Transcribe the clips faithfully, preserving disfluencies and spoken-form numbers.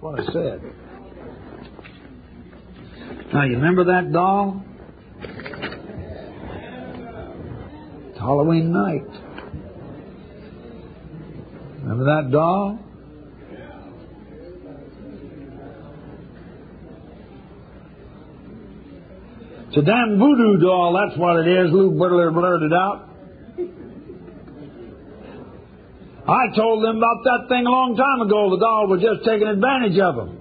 what I said. Now, you remember that doll? It's Halloween night. Remember that doll? It's a damn voodoo doll, that's what it is, Lou Blurter blurted out. I told them about that thing a long time ago. The doll was just taking advantage of them.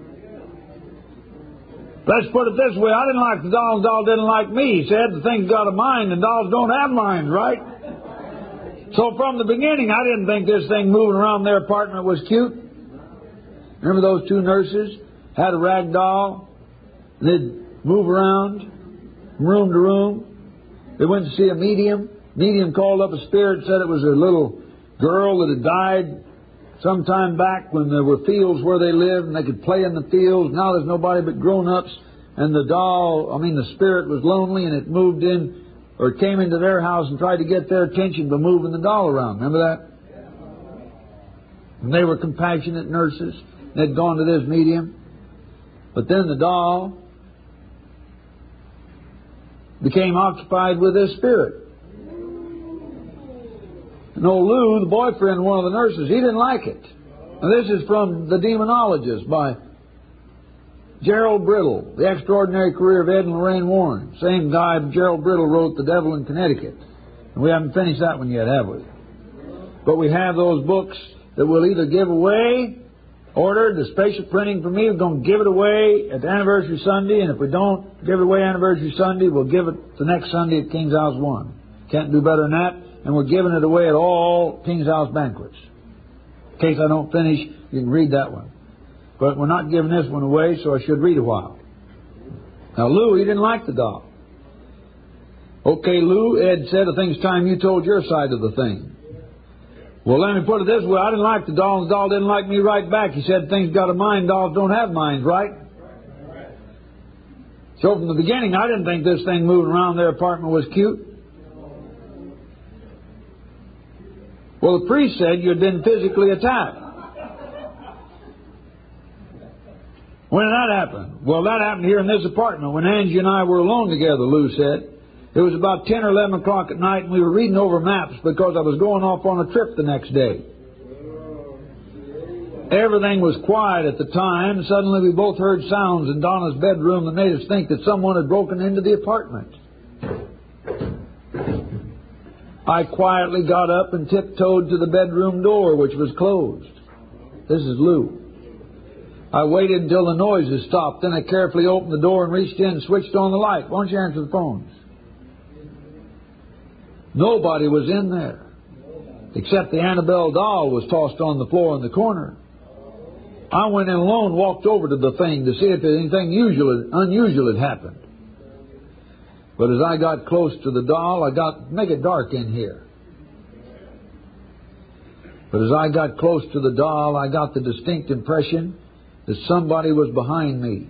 Let's put it this way. I didn't like the doll, the doll didn't like me. He said the thing's got a mind, and dolls don't have minds, right? So from the beginning, I didn't think this thing moving around their apartment was cute. Remember those two nurses had a rag doll? They'd move around from room to room. They went to see a medium. Medium called up a spirit, said it was a little girl that had died some time back when there were fields where they lived and they could play in the fields. Now there's nobody but grown-ups, and the doll, I mean the spirit was lonely, and it moved in or came into their house and tried to get their attention by moving the doll around. Remember that? And they were compassionate nurses. They'd gone to this medium. But then the doll became occupied with this spirit. And old Lou, the boyfriend of one of the nurses, he didn't like it. And this is from The Demonologist by Gerald Brittle, The Extraordinary Career of Ed and Lorraine Warren. Same guy, Gerald Brittle, wrote The Devil in Connecticut. And we haven't finished that one yet, have we? But we have those books that we'll either give away, ordered, the special printing for me, we're going to give it away at the Anniversary Sunday, and if we don't give it away Anniversary Sunday, we'll give it the next Sunday at King's House one. Can't do better than that. And we're giving it away at all King's House banquets. In case I don't finish, you can read that one. But we're not giving this one away, so I should read a while. Now, Lou, he didn't like the doll. Okay, Lou, Ed said, I think it's time you told your side of the thing. Well, let me put it this way. I didn't like the doll, and the doll didn't like me right back. He said, things got a mind, dolls don't have minds, right? So from the beginning, I didn't think this thing moving around their apartment was cute. Well, the priest said you'd been physically attacked. When did that happen? Well, that happened here in this apartment when Angie and I were alone together, Lou said. It was about ten or eleven o'clock at night, and we were reading over maps because I was going off on a trip the next day. Everything was quiet at the time. Suddenly we both heard sounds in Donna's bedroom that made us think that someone had broken into the apartment. I quietly got up and tiptoed to the bedroom door, which was closed. This is Lou. I waited until the noises stopped. Then I carefully opened the door and reached in and switched on the light. Why don't you answer the phones? Nobody was in there, except the Annabelle doll was tossed on the floor in the corner. I went in alone, walked over to the thing to see if anything usual, unusual had happened. But as I got close to the doll, I got, make it dark in here. But as I got close to the doll, I got the distinct impression that somebody was behind me.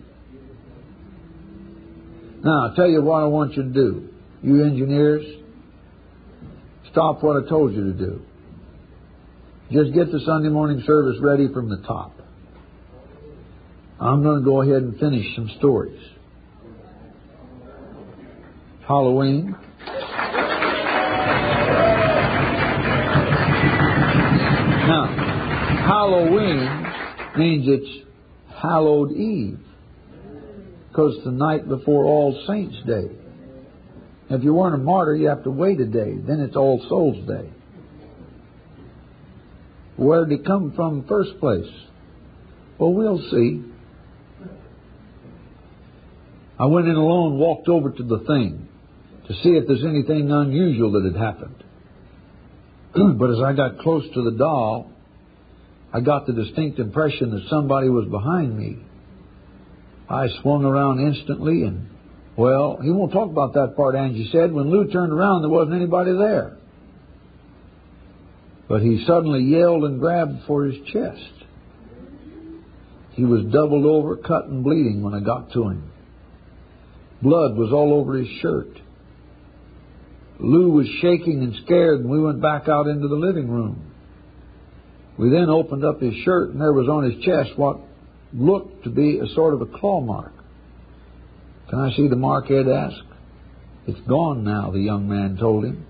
Now, I'll tell you what I want you to do. You engineers, stop what I told you to do. Just get the Sunday morning service ready from the top. I'm going to go ahead and finish some stories. Halloween. Now, Halloween means it's Hallowed Eve, because it's the night before All Saints' Day. If you weren't a martyr, you have to wait a day. Then it's All Souls' Day. Where did it come from in the first place? Well, we'll see. I went in alone, walked over to the thing to see if there's anything unusual that had happened. But as I got close to the doll, I got the distinct impression that somebody was behind me. I swung around instantly and, well, he won't talk about that part, Angie said. When Lou turned around, there wasn't anybody there. But he suddenly yelled and grabbed for his chest. He was doubled over, cut and bleeding when I got to him. Blood was all over his shirt. Lou was shaking and scared, and we went back out into the living room. We then opened up his shirt, and there was on his chest what looked to be a sort of a claw mark. Can I see the mark, Ed asked. It's gone now, the young man told him.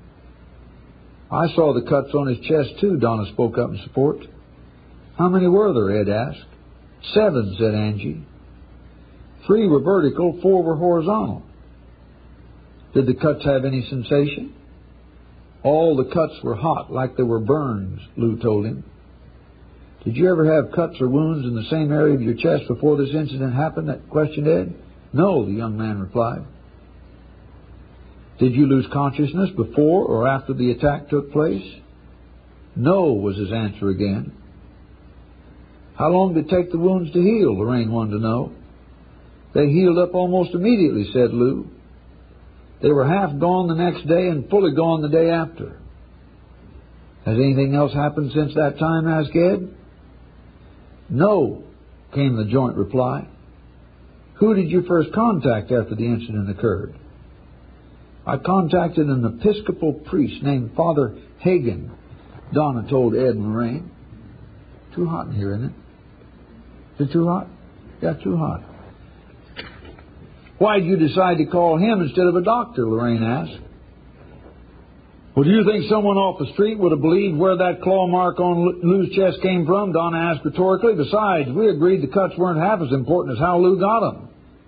I saw the cuts on his chest too, Donna spoke up in support. How many were there, Ed asked. Seven, said Angie. Three were vertical, four were horizontal. Did the cuts have any sensation? All the cuts were hot, like they were burns, Lou told him. Did you ever have cuts or wounds in the same area of your chest before this incident happened? That questioned Ed. No, the young man replied. Did you lose consciousness before or after the attack took place? No, was his answer again. How long did it take the wounds to heal? Lorraine wanted to know. They healed up almost immediately, said Lou. They were half gone the next day and fully gone the day after. Has anything else happened since that time? Asked Ed. No, came the joint reply. Who did you first contact after the incident occurred? I contacted an Episcopal priest named Father Hagen, Donna told Ed and Lorraine. Too hot in here, isn't it? Is it too hot? Yeah, too hot. Why did you decide to call him instead of a doctor? Lorraine asked. Well, do you think someone off the street would have believed where that claw mark on Lou's chest came from? Donna asked rhetorically. Besides, we agreed the cuts weren't half as important as how Lou got them.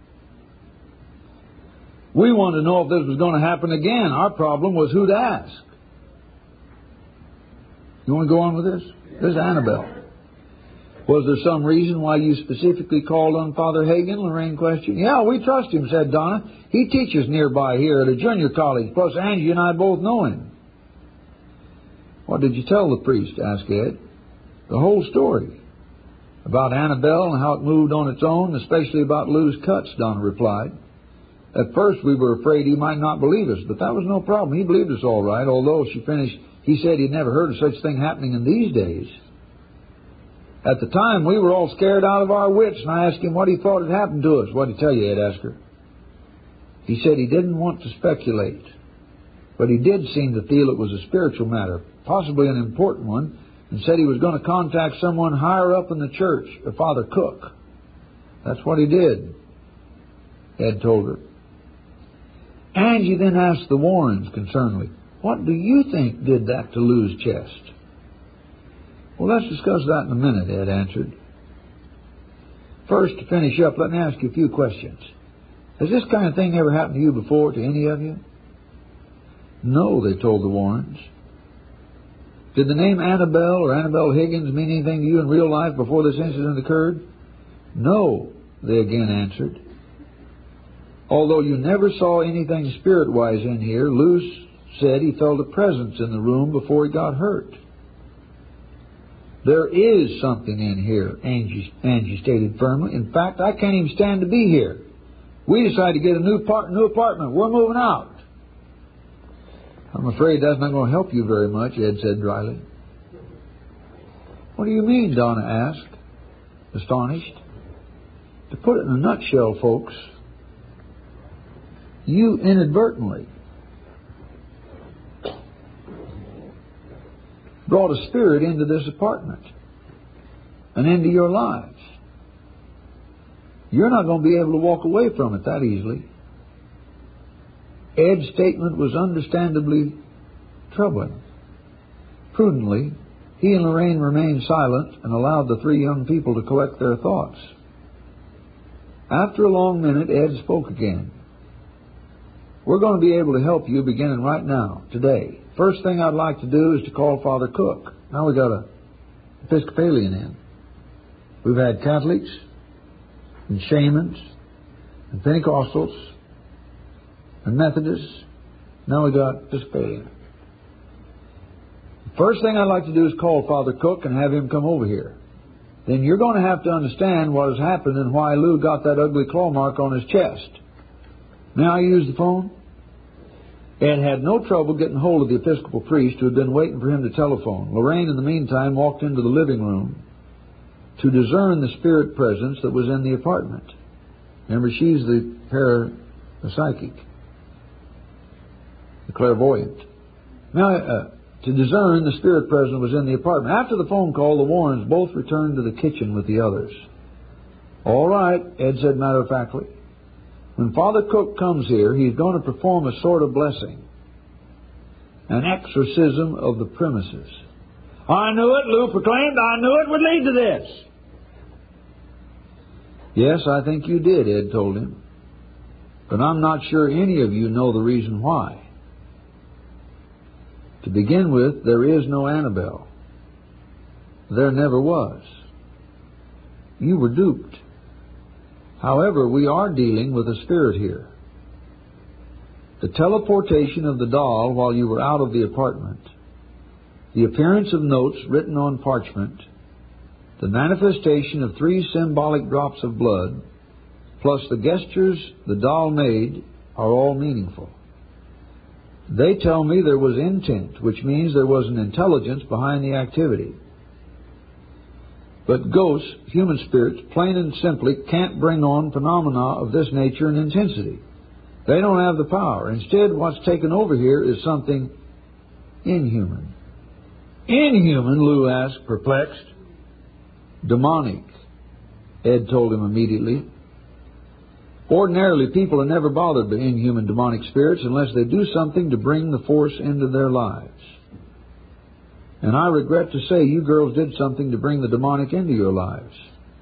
We wanted to know if this was going to happen again. Our problem was who to ask. You want to go on with this? This is Annabelle. Was there some reason why you specifically called on Father Hagen? Lorraine questioned. Yeah, we trust him, said Donna. He teaches nearby here at a junior college. Plus, Angie and I both know him. What did you tell the priest? Asked Ed. The whole story. About Annabelle and how it moved on its own, especially about Lou's cuts, Donna replied. At first we were afraid he might not believe us, but that was no problem. He believed us all right, although, she finished, he said he'd never heard of such a thing happening in these days. At the time, we were all scared out of our wits, and I asked him what he thought had happened to us. What did he tell you, Ed asked her? He said he didn't want to speculate, but he did seem to feel it was a spiritual matter, possibly an important one, and said he was going to contact someone higher up in the church, a Father Cook. That's what he did, Ed told her. Angie then asked the Warrens concernedly, what do you think did that to Lou's chest? Well, let's discuss that in a minute, Ed answered. First, to finish up, let me ask you a few questions. Has this kind of thing ever happened to you before, to any of you? No, they told the Warrens. Did the name Annabelle or Annabelle Higgins mean anything to you in real life before this incident occurred? No, they again answered. Although you never saw anything spirit-wise in here, Lou said he felt a presence in the room before he got hurt. There is something in here, Angie, Angie stated firmly. In fact, I can't even stand to be here. We decided to get a new, part, new apartment. We're moving out. I'm afraid that's not going to help you very much, Ed said dryly. What do you mean, Donna asked, astonished. To put it in a nutshell, folks, you inadvertently brought a spirit into this apartment and into your lives. You're not going to be able to walk away from it that easily. Ed's statement was understandably troubling. Prudently, he and Lorraine remained silent and allowed the three young people to collect their thoughts. After a long minute, Ed spoke again. We're going to be able to help you beginning right now, today. First thing I'd like to do is to call Father Cook. Now we got a Episcopalian in. We've had Catholics and shamans and Pentecostals and Methodists. Now we got Episcopalian. First thing I'd like to do is call Father Cook and have him come over here. Then you're going to have to understand what has happened and why Lou got that ugly claw mark on his chest. May I use the phone? Ed had no trouble getting hold of the Episcopal priest who had been waiting for him to telephone. Lorraine, in the meantime, walked into the living room to discern the spirit presence that was in the apartment. Remember, she's the parapsychic, the clairvoyant. Now, uh, to discern the spirit presence was in the apartment. After the phone call, the Warrens both returned to the kitchen with the others. All right, Ed said matter-of-factly. When Father Cook comes here, he's going to perform a sort of blessing, an exorcism of the premises. I knew it, Lou proclaimed. I knew it would lead to this. Yes, I think you did, Ed told him. But I'm not sure any of you know the reason why. To begin with, there is no Annabelle. There never was. You were duped. However, we are dealing with a spirit here. The teleportation of the doll while you were out of the apartment, the appearance of notes written on parchment, the manifestation of three symbolic drops of blood, plus the gestures the doll made, are all meaningful. They tell me there was intent, which means there was an intelligence behind the activity. But ghosts, human spirits, plain and simply can't bring on phenomena of this nature and intensity. They don't have the power. Instead, what's taken over here is something inhuman. Inhuman, Lou asked, perplexed. Demonic, Ed told him immediately. Ordinarily, people are never bothered by inhuman demonic spirits unless they do something to bring the force into their lives. And I regret to say you girls did something to bring the demonic into your lives.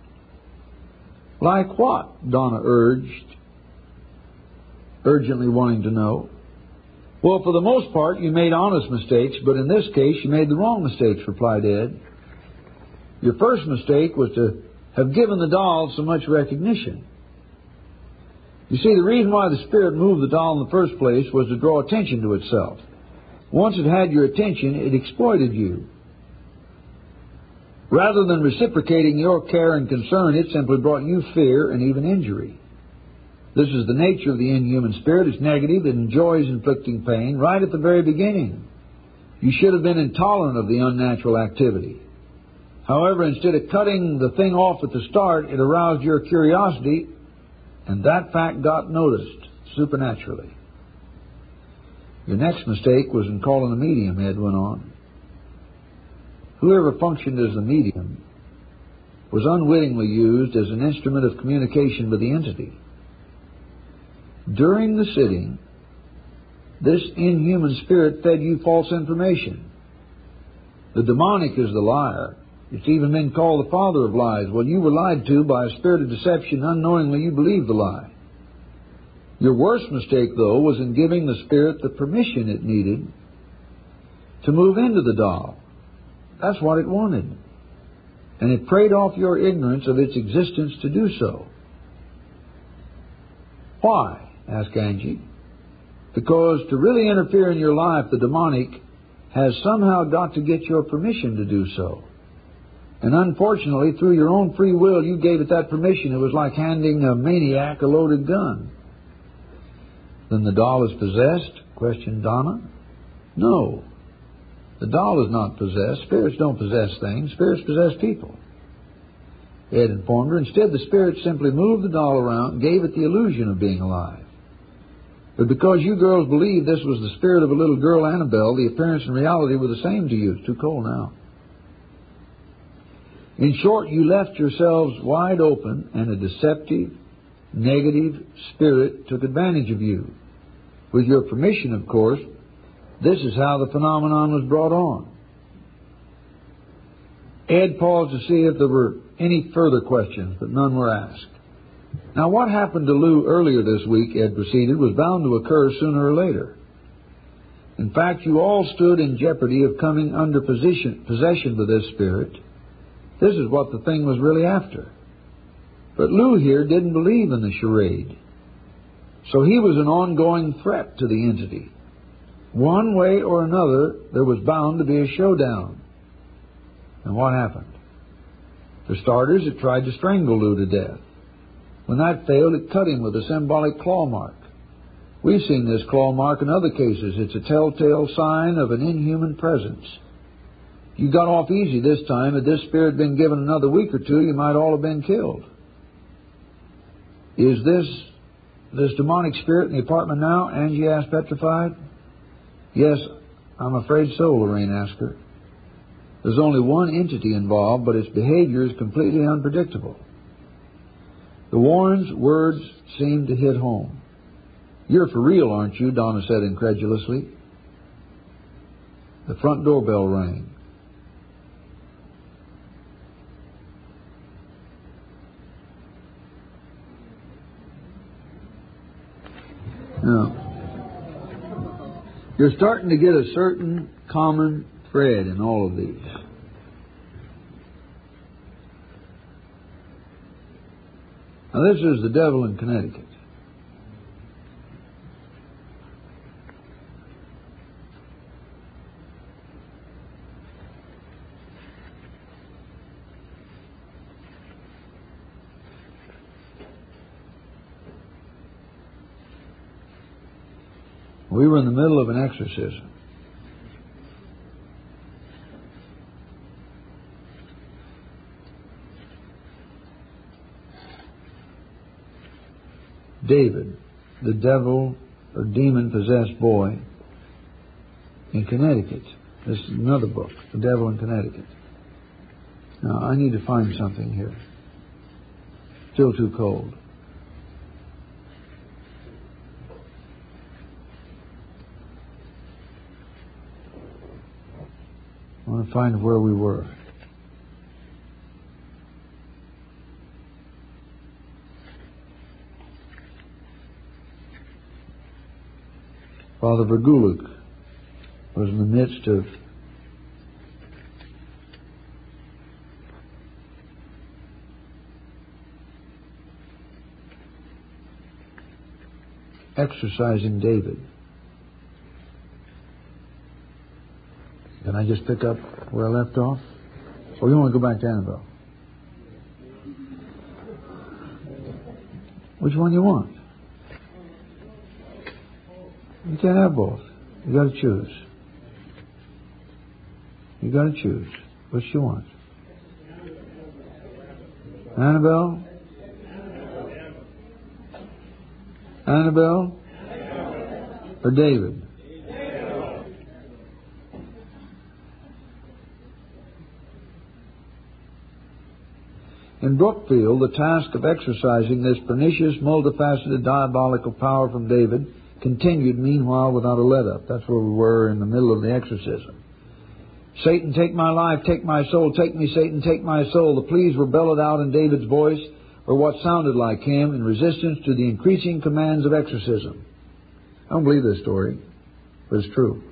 Like what? Donna urged, urgently wanting to know. Well, for the most part, you made honest mistakes, but in this case, you made the wrong mistakes, replied Ed. Your first mistake was to have given the doll so much recognition. You see, the reason why the spirit moved the doll in the first place was to draw attention to itself. Once it had your attention, it exploited you. Rather than reciprocating your care and concern, it simply brought you fear and even injury. This is the nature of the inhuman spirit. It's negative. It enjoys inflicting pain right at the very beginning. You should have been intolerant of the unnatural activity. However, instead of cutting the thing off at the start, it aroused your curiosity, and that fact got noticed supernaturally. Your next mistake was in calling a medium, Ed went on. Whoever functioned as the medium was unwittingly used as an instrument of communication with the entity. During the sitting, this inhuman spirit fed you false information. The demonic is the liar. It's even been called the father of lies. Well, you were lied to by a spirit of deception. Unknowingly, you believed the lie. Your worst mistake, though, was in giving the spirit the permission it needed to move into the doll. That's what it wanted. And it preyed off your ignorance of its existence to do so. Why? Asked Angie. Because to really interfere in your life, the demonic has somehow got to get your permission to do so. And unfortunately, through your own free will, you gave it that permission. It was like handing a maniac a loaded gun. Then the doll is possessed? Questioned Donna. No. The doll is not possessed. Spirits don't possess things. Spirits possess people. Ed informed her. Instead, the spirit simply moved the doll around and gave it the illusion of being alive. But because you girls believed this was the spirit of a little girl, Annabelle, the appearance and reality were the same to you. It's too cold now. In short, you left yourselves wide open, and a deceptive, negative spirit took advantage of you. With your permission, of course, this is how the phenomenon was brought on. Ed paused to see if there were any further questions, but none were asked. Now, what happened to Lou earlier this week, Ed proceeded, was bound to occur sooner or later. In fact, you all stood in jeopardy of coming under possession, possession with this spirit. This is what the thing was really after. But Lou here didn't believe in the charade. So he was an ongoing threat to the entity. One way or another, there was bound to be a showdown. And what happened? For starters, it tried to strangle Lou to death. When that failed, it cut him with a symbolic claw mark. We've seen this claw mark in other cases. It's a telltale sign of an inhuman presence. You got off easy this time. Had this spirit been given another week or two, you might all have been killed. Is this this demonic spirit in the apartment now? Angie asked, petrified. Yes, I'm afraid so, Lorraine asked her. There's only one entity involved, but its behavior is completely unpredictable. The Warrens' words seemed to hit home. "You're for real, aren't you?" Donna said incredulously. The front doorbell rang. Now, you're starting to get a certain common thread in all of these. Now, this is the devil in Connecticut. We were in the middle of an exorcism. David, the devil or demon-possessed boy in Connecticut. This is another book, The Devil in Connecticut. Now, I need to find something here. Still too cold. I want to find where we were. Father Vergulik was in the midst of exercising David. Can I just pick up where I left off? Or you want to go back to Annabelle? Which one do you want? You can't have both. You got to choose. You got to choose. What you want? Annabelle? Annabelle? Or David? In Brookfield, the task of exorcising this pernicious, multifaceted, diabolical power from David continued meanwhile without a let-up. That's where we were in the middle of the exorcism. "Satan, take my life, take my soul, take me, Satan, take my soul." The pleas were bellowed out in David's voice, or what sounded like him, in resistance to the increasing commands of exorcism. I don't believe this story, but it's true.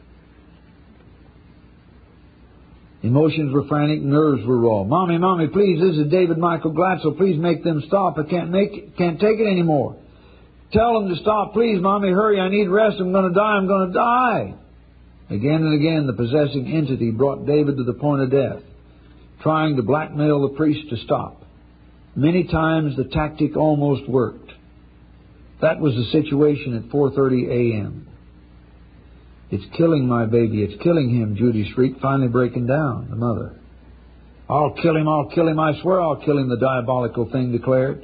Emotions were frantic, nerves were raw. "Mommy, Mommy, please, this is David Michael Glatzel. Please make them stop. I can't make it, can't take it anymore. Tell them to stop, please, Mommy, hurry, I need rest. I'm going to die, I'm going to die." Again and again, the possessing entity brought David to the point of death, trying to blackmail the priest to stop. Many times the tactic almost worked. That was the situation at four thirty a.m. "It's killing my baby, it's killing him," Judy shrieked, finally breaking down, the mother. "I'll kill him, I'll kill him, I swear I'll kill him," the diabolical thing declared.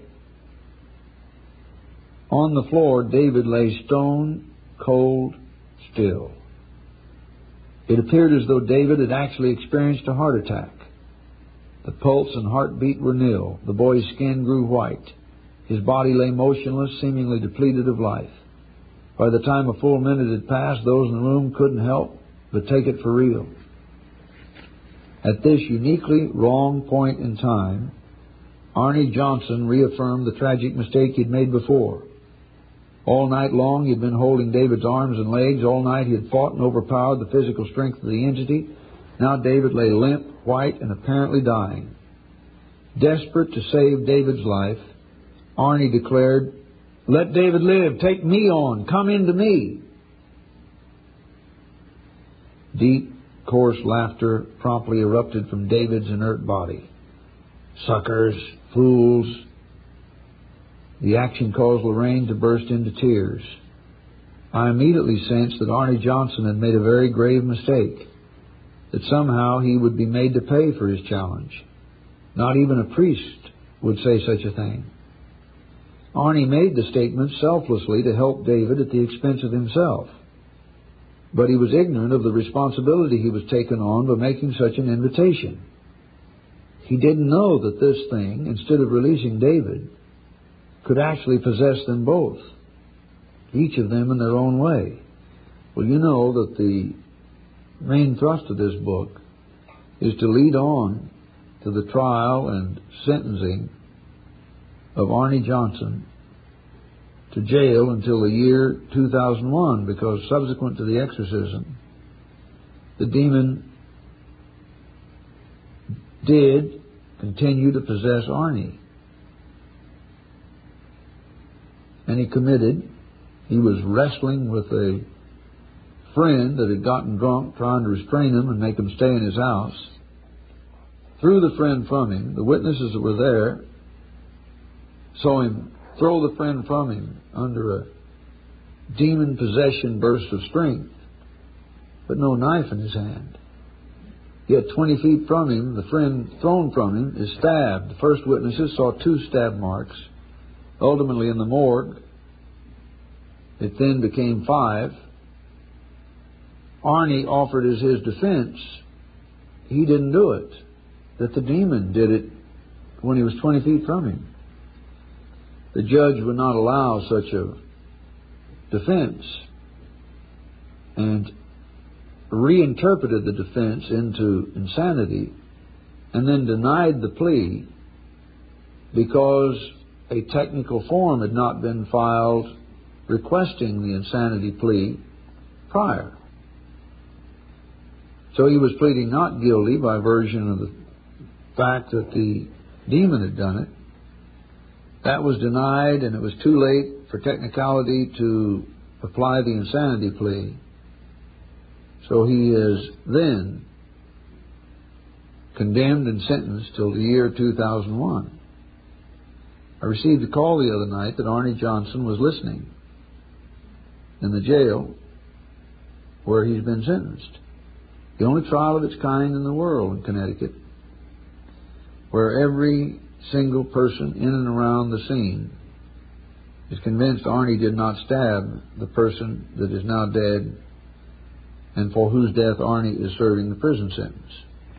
On the floor, David lay stone cold still. It appeared as though David had actually experienced a heart attack. The pulse and heartbeat were nil. The boy's skin grew white. His body lay motionless, seemingly depleted of life. By the time a full minute had passed, those in the room couldn't help but take it for real. At this uniquely wrong point in time, Arnie Johnson reaffirmed the tragic mistake he'd made before. All night long he'd been holding David's arms and legs. All night he had fought and overpowered the physical strength of the entity. Now David lay limp, white, and apparently dying. Desperate to save David's life, Arnie declared, "Let David live. Take me on. Come into me." Deep, coarse laughter promptly erupted from David's inert body. "Suckers, fools." The action caused Lorraine to burst into tears. I immediately sensed that Arnie Johnson had made a very grave mistake, that somehow he would be made to pay for his challenge. Not even a priest would say such a thing. Arnie made the statement selflessly to help David at the expense of himself. But he was ignorant of the responsibility he was taking on by making such an invitation. He didn't know that this thing, instead of releasing David, could actually possess them both, each of them in their own way. Well, you know that the main thrust of this book is to lead on to the trial and sentencing of Arnie Johnson to jail until the year two thousand one, because subsequent to the exorcism, the demon did continue to possess Arnie. And he committed, he was wrestling with a friend that had gotten drunk, trying to restrain him and make him stay in his house. Threw the friend from him. The witnesses that were there saw him throw the friend from him under a demon possession burst of strength, but no knife in his hand. Yet twenty feet from him, the friend thrown from him is stabbed. The first witnesses saw two stab marks. Ultimately in the morgue, it then became five. Arnie offered as his defense, he didn't do it, that the demon did it when he was twenty feet from him. The judge would not allow such a defense and reinterpreted the defense into insanity and then denied the plea because a technical form had not been filed requesting the insanity plea prior. So he was pleading not guilty by virtue of the fact that the demon had done it. That was denied, and it was too late for technicality to apply the insanity plea. So he is then condemned and sentenced till the year two thousand one. I received a call the other night that Arnie Johnson was listening in the jail where he's been sentenced. The only trial of its kind in the world in Connecticut, where every single person in and around the scene is convinced Arnie did not stab the person that is now dead and for whose death Arnie is serving the prison sentence.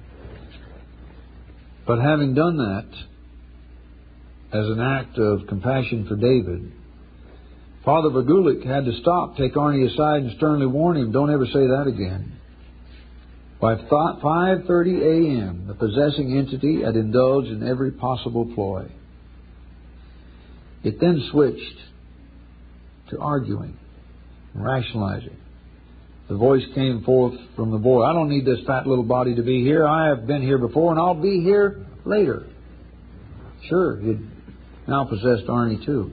But having done that as an act of compassion for David, Father Vagulik had to stop, take Arnie aside and sternly warn him, don't ever say that again. By five thirty a.m., the possessing entity had indulged in every possible ploy. It then switched to arguing, rationalizing. The voice came forth from the boy, I don't need this fat little body to be here. I have been here before and I'll be here later. Sure, he'd now possessed Arnie too.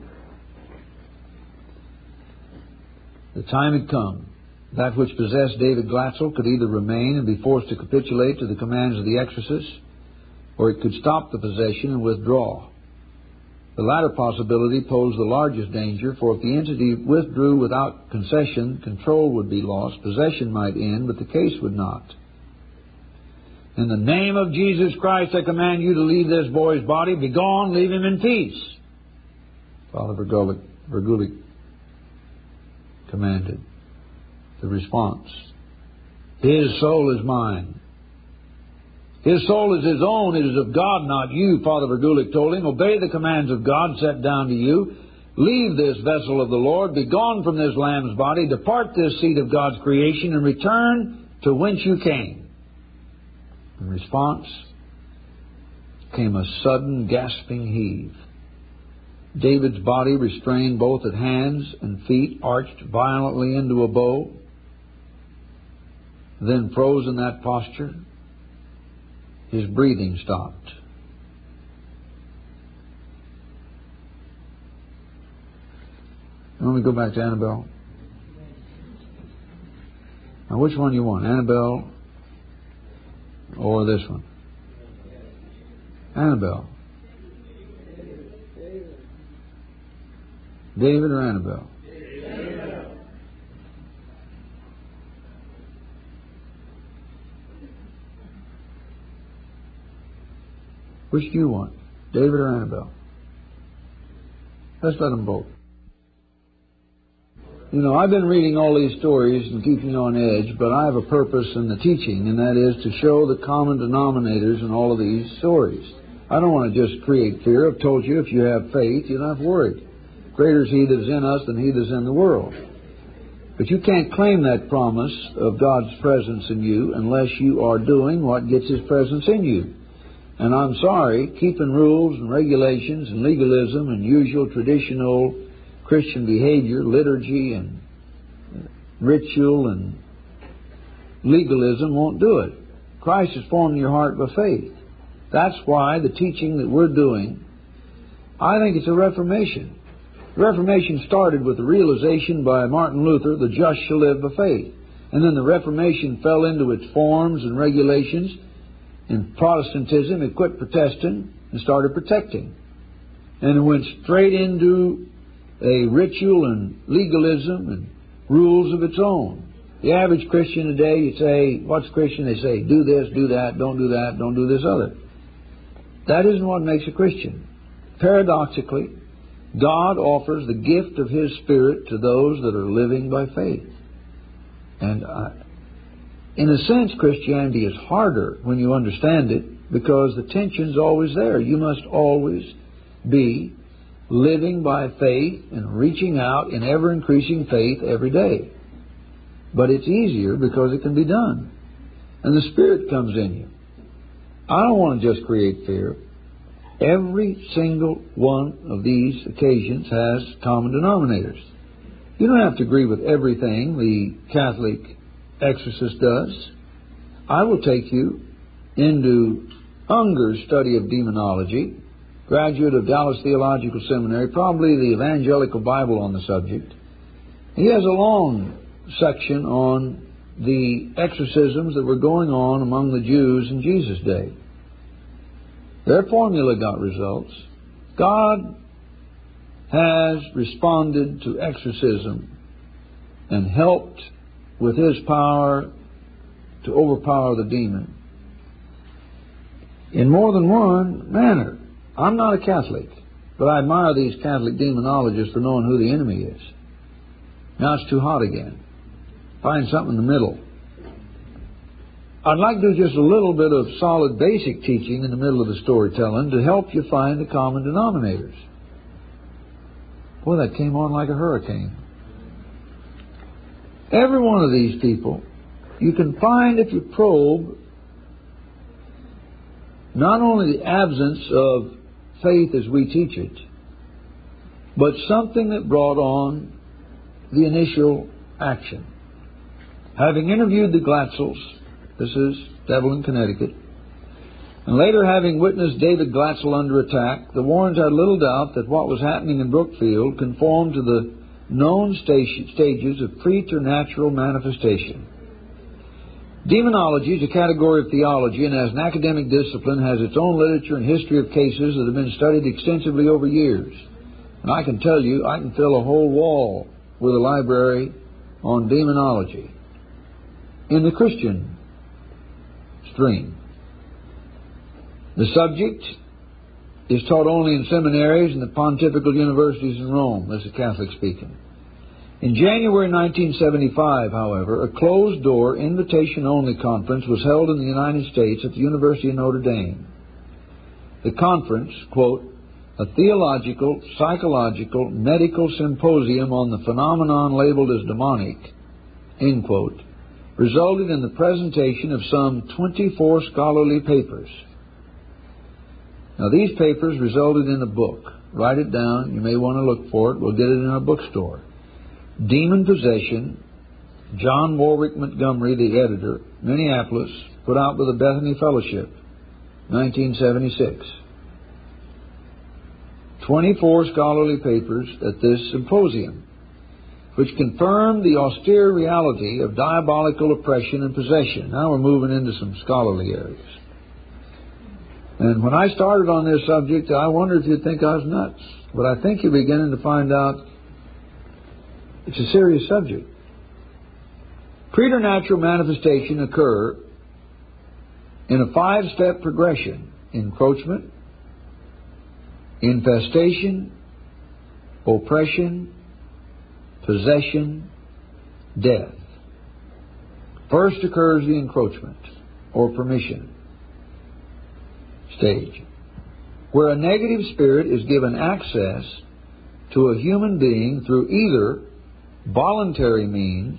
The time had come. That which possessed David Glatzel could either remain and be forced to capitulate to the commands of the exorcist, or it could stop the possession and withdraw. The latter possibility posed the largest danger, for if the entity withdrew without concession, control would be lost, possession might end, but the case would not. In the name of Jesus Christ, I command you to leave this boy's body. Be gone, leave him in peace. Father Vagulik commanded. The response, his soul is mine. His soul is his own. It is of God, not you, Father Vagulik told him. Obey the commands of God set down to you. Leave this vessel of the Lord. Be gone from this lamb's body. Depart this seed of God's creation and return to whence you came. In response came a sudden gasping heave. David's body, restrained both at hands and feet, arched violently into a bow, then froze in that posture. His breathing stopped. Let me go back to Annabelle. Now, which one do you want, Annabelle or this one? Annabelle. David or Annabelle? Which do you want, David or Annabelle? Let's let them vote. You know, I've been reading all these stories and keeping you on edge, but I have a purpose in the teaching, and that is to show the common denominators in all of these stories. I don't want to just create fear. I've told you, if you have faith, you're not worried. Greater is He that is in us than he that is in the world. But you can't claim that promise of God's presence in you unless you are doing what gets His presence in you. And I'm sorry, keeping rules and regulations and legalism and usual traditional Christian behavior, liturgy and ritual and legalism won't do it. Christ has formed your heart by faith. That's why the teaching that we're doing, I think it's a reformation. The Reformation started with the realization by Martin Luther, the just shall live by faith. And then the Reformation fell into its forms and regulations. In Protestantism, it quit protesting and started protecting. And it went straight into a ritual and legalism and rules of its own. The average Christian today, you say, what's Christian? They say, do this, do that, don't do that, don't do this other. That isn't what makes a Christian. Paradoxically, God offers the gift of His Spirit to those that are living by faith. And uh, in a sense, Christianity is harder when you understand it, because the tension's always there. You must always be living by faith and reaching out in ever-increasing faith every day. But it's easier because it can be done. And the Spirit comes in you. I don't want to just create fear. Every single one of these occasions has common denominators. You don't have to agree with everything the Catholic exorcist does. I will take you into Unger's study of demonology, graduate of Dallas Theological Seminary, probably the Evangelical Bible on the subject. He has a long section on the exorcisms that were going on among the Jews in Jesus' day. Their formula got results. God has responded to exorcism and helped with His power to overpower the demon in more than one manner. I'm not a Catholic, but I admire these Catholic demonologists for knowing who the enemy is. Now it's too hot again. Find something in the middle. I'd like to do just a little bit of solid basic teaching in the middle of the storytelling to help you find the common denominators. Boy, that came on like a hurricane. Every one of these people, you can find, if you probe, not only the absence of faith as we teach it, but something that brought on the initial action. Having interviewed the Glatzels, this is Devlin, Connecticut, and later having witnessed David Glatzel under attack, the Warrens had little doubt that what was happening in Brookfield conformed to the known stages of preternatural manifestation. Demonology is a category of theology, and as an academic discipline has its own literature and history of cases that have been studied extensively over years. And I can tell you, I can fill a whole wall with a library on demonology in the Christian stream. The subject is taught only in seminaries and the pontifical universities in Rome. This is Catholic speaking. In January nineteen seventy-five, however, a closed-door, invitation-only conference was held in the United States at the University of Notre Dame. The conference, quote, a theological, psychological, medical symposium on the phenomenon labeled as demonic, end quote, resulted in the presentation of some twenty-four scholarly papers. Now, these papers resulted in a book. Write it down. You may want to look for it. We'll get it in our bookstore. Demon Possession, John Warwick Montgomery, the editor, Minneapolis, put out by the Bethany Fellowship, nineteen seventy-six. twenty-four scholarly papers at this symposium, which confirmed the austere reality of diabolical oppression and possession. Now we're moving into some scholarly areas. And when I started on this subject, I wondered if you'd think I was nuts. But I think you're beginning to find out it's a serious subject. Preternatural manifestation occur in a five-step progression: encroachment, infestation, oppression, possession, death. First occurs the encroachment or permission stage. where a negative spirit is given access to a human being through either voluntary means,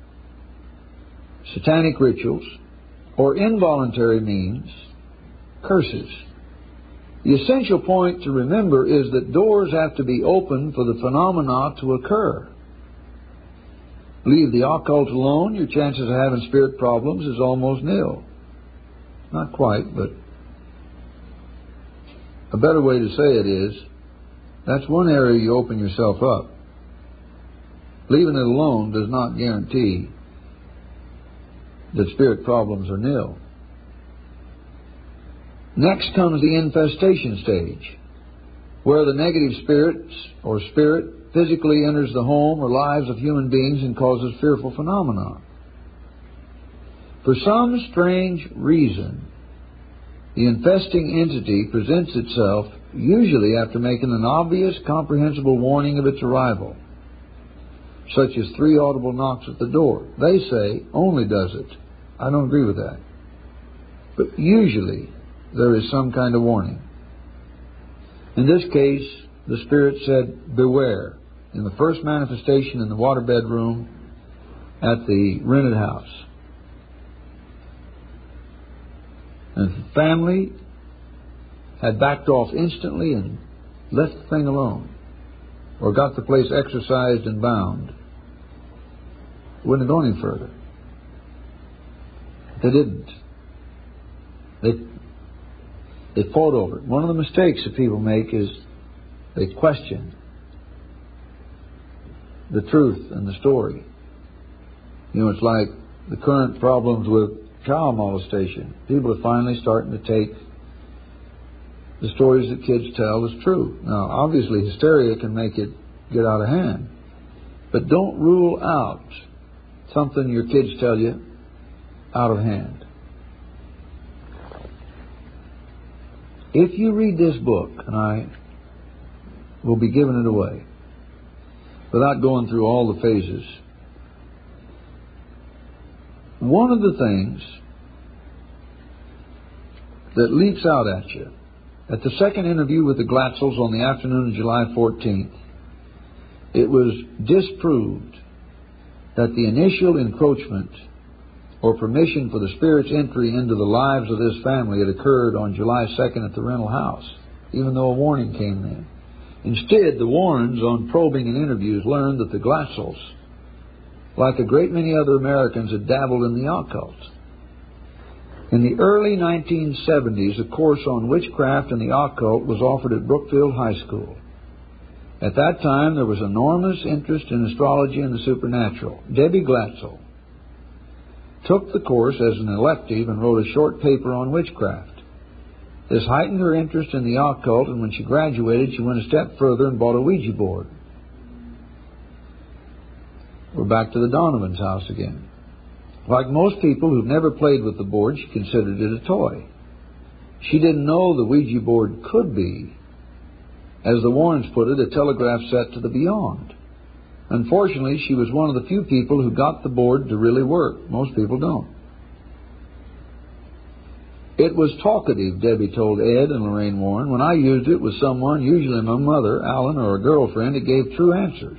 satanic rituals, or involuntary means, curses. The essential point to remember is that doors have to be open for the phenomena to occur. Leave the occult alone, your chances of having spirit problems is almost nil. Not quite, but a better way to say it is, that's one area you open yourself up. Leaving it alone does not guarantee that spirit problems are nil. Next comes the infestation stage, where the negative spirits or spirit physically enters the home or lives of human beings and causes fearful phenomena. For some strange reason, the infesting entity presents itself usually after making an obvious, comprehensible warning of its arrival, such as three audible knocks at the door. They say only does it. I don't agree with that. But usually there is some kind of warning. In this case, the Spirit said, beware, in the first manifestation in the waterbed room at the rented house. And the family had backed off instantly and left the thing alone, or got the place exorcised and bound, wouldn't have gone any further. They didn't. They they fought over it. One of the mistakes that people make is they question the truth and the story. You know, it's like the current problems with child molestation. People are finally starting to take the stories that kids tell as true. Now, obviously, hysteria can make it get out of hand. But don't rule out something your kids tell you out of hand. If you read this book, and I will be giving it away, without going through all the phases, one of the things that leaps out at you, at the second interview with the Glatzels on the afternoon of July fourteenth, it was disproved that the initial encroachment or permission for the Spirit's entry into the lives of this family had occurred on July second at the rental house, even though a warning came then. Instead, the Warrens, on probing and interviews, learned that the Glatzels, like a great many other Americans, had dabbled in the occult. In the early nineteen seventies, a course on witchcraft and the occult was offered at Brookfield High School. At that time, there was enormous interest in astrology and the supernatural. Debbie Glatzel took the course as an elective and wrote a short paper on witchcraft. This heightened her interest in the occult, and when she graduated, she went a step further and bought a Ouija board. We're back to the Donovan's house again. Like most people who've never played with the board, she considered it a toy. She didn't know the Ouija board could be, as the Warrens put it, a telegraph set to the beyond. Unfortunately, she was one of the few people who got the board to really work. Most people don't. It was talkative, Debbie told Ed and Lorraine Warren. When I used it with someone, usually my mother, Alan, or a girlfriend, it gave true answers.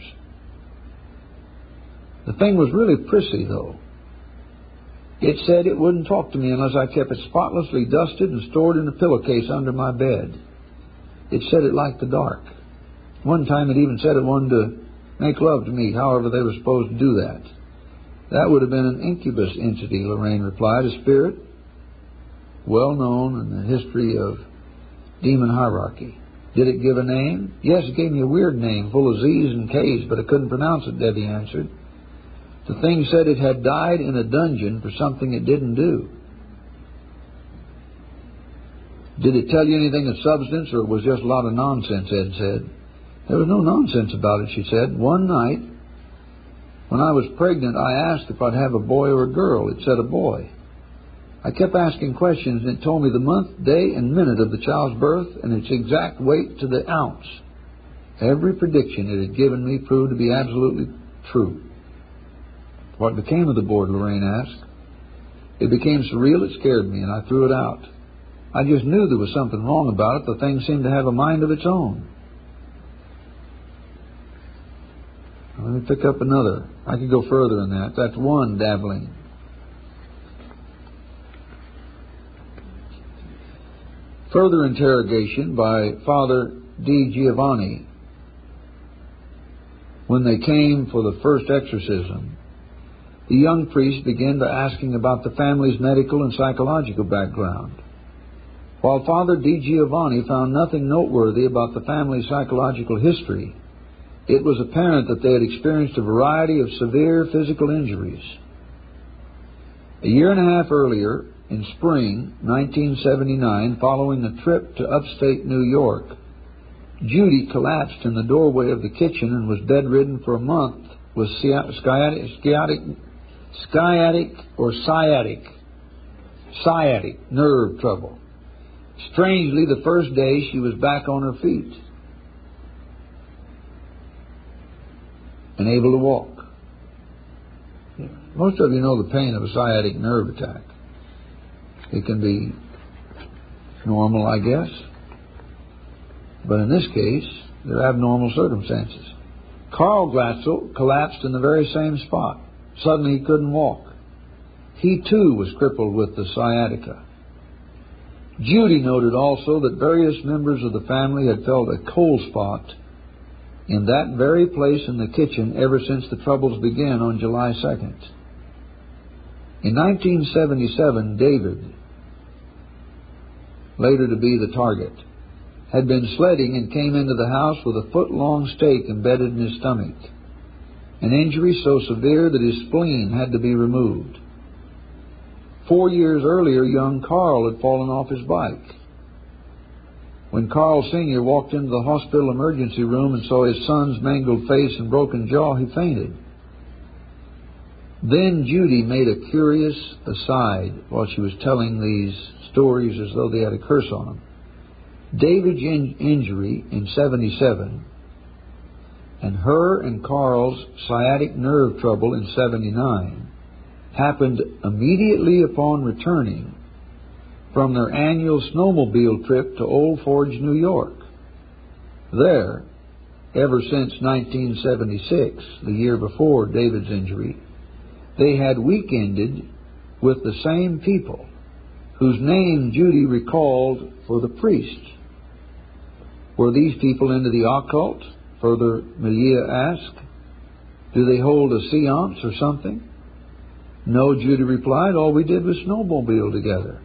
The thing was really prissy, though. It said it wouldn't talk to me unless I kept it spotlessly dusted and stored in a pillowcase under my bed. It said it liked the dark. One time it even said it wanted to make love to me, however they were supposed to do that. That would have been an incubus entity, Lorraine replied, a spirit well known in the history of demon hierarchy. Did it give a name? Yes, it gave me a weird name, full of Z's and K's, but I couldn't pronounce it, Debbie answered. The thing said it had died in a dungeon for something it didn't do. Did it tell you anything of substance, or it was just a lot of nonsense, Ed said. There was no nonsense about it, she said. One night, when I was pregnant, I asked if I'd have a boy or a girl. It said a boy. I kept asking questions, and it told me the month, day, and minute of the child's birth and its exact weight to the ounce. Every prediction it had given me proved to be absolutely true. What became of the board, Lorraine asked. It became so real it scared me, and I threw it out. I just knew there was something wrong about it. The thing seemed to have a mind of its own. Let me pick up another. I could go further in that. That's one dabbling. Further interrogation by Father D. Giovanni. When they came for the first exorcism, the young priest began by asking about the family's medical and psychological background. While Father D. Giovanni found nothing noteworthy about the family's psychological history, it was apparent that they had experienced a variety of severe physical injuries. A year and a half earlier, in spring nineteen seventy-nine, following a trip to upstate New York, Judy collapsed in the doorway of the kitchen and was bedridden for a month with sciatic, sciatic, sciatic or sciatic, sciatic nerve trouble. Strangely, the first day she was back on her feet and able to walk. Most of you know the pain of a sciatic nerve attack. It can be normal, I guess. But in this case, they're abnormal circumstances. Carl Glatzel collapsed in the very same spot. Suddenly he couldn't walk. He too was crippled with the sciatica. Judy noted also that various members of the family had felt a cold spot in that very place in the kitchen ever since the troubles began on July second. In nineteen seventy-seven, David, later to be the target, had been sledding and came into the house with a foot-long stake embedded in his stomach, an injury so severe that his spleen had to be removed. Four years earlier, young Carl had fallen off his bike. When Carl Senior walked into the hospital emergency room and saw his son's mangled face and broken jaw, he fainted. Then Judy made a curious aside while she was telling these stories as though they had a curse on them. David's in- injury in seventy-seven and her and Carl's sciatic nerve trouble in seventy-nine happened immediately upon returning from their annual snowmobile trip to Old Forge, New York. There, ever since nineteen seventy-six, the year before David's injury, they had weekended with the same people whose name Judy recalled for the priest. Were these people into the occult? Further, Melia asked. Do they hold a seance or something? No, Judy replied. All we did was snowmobile together.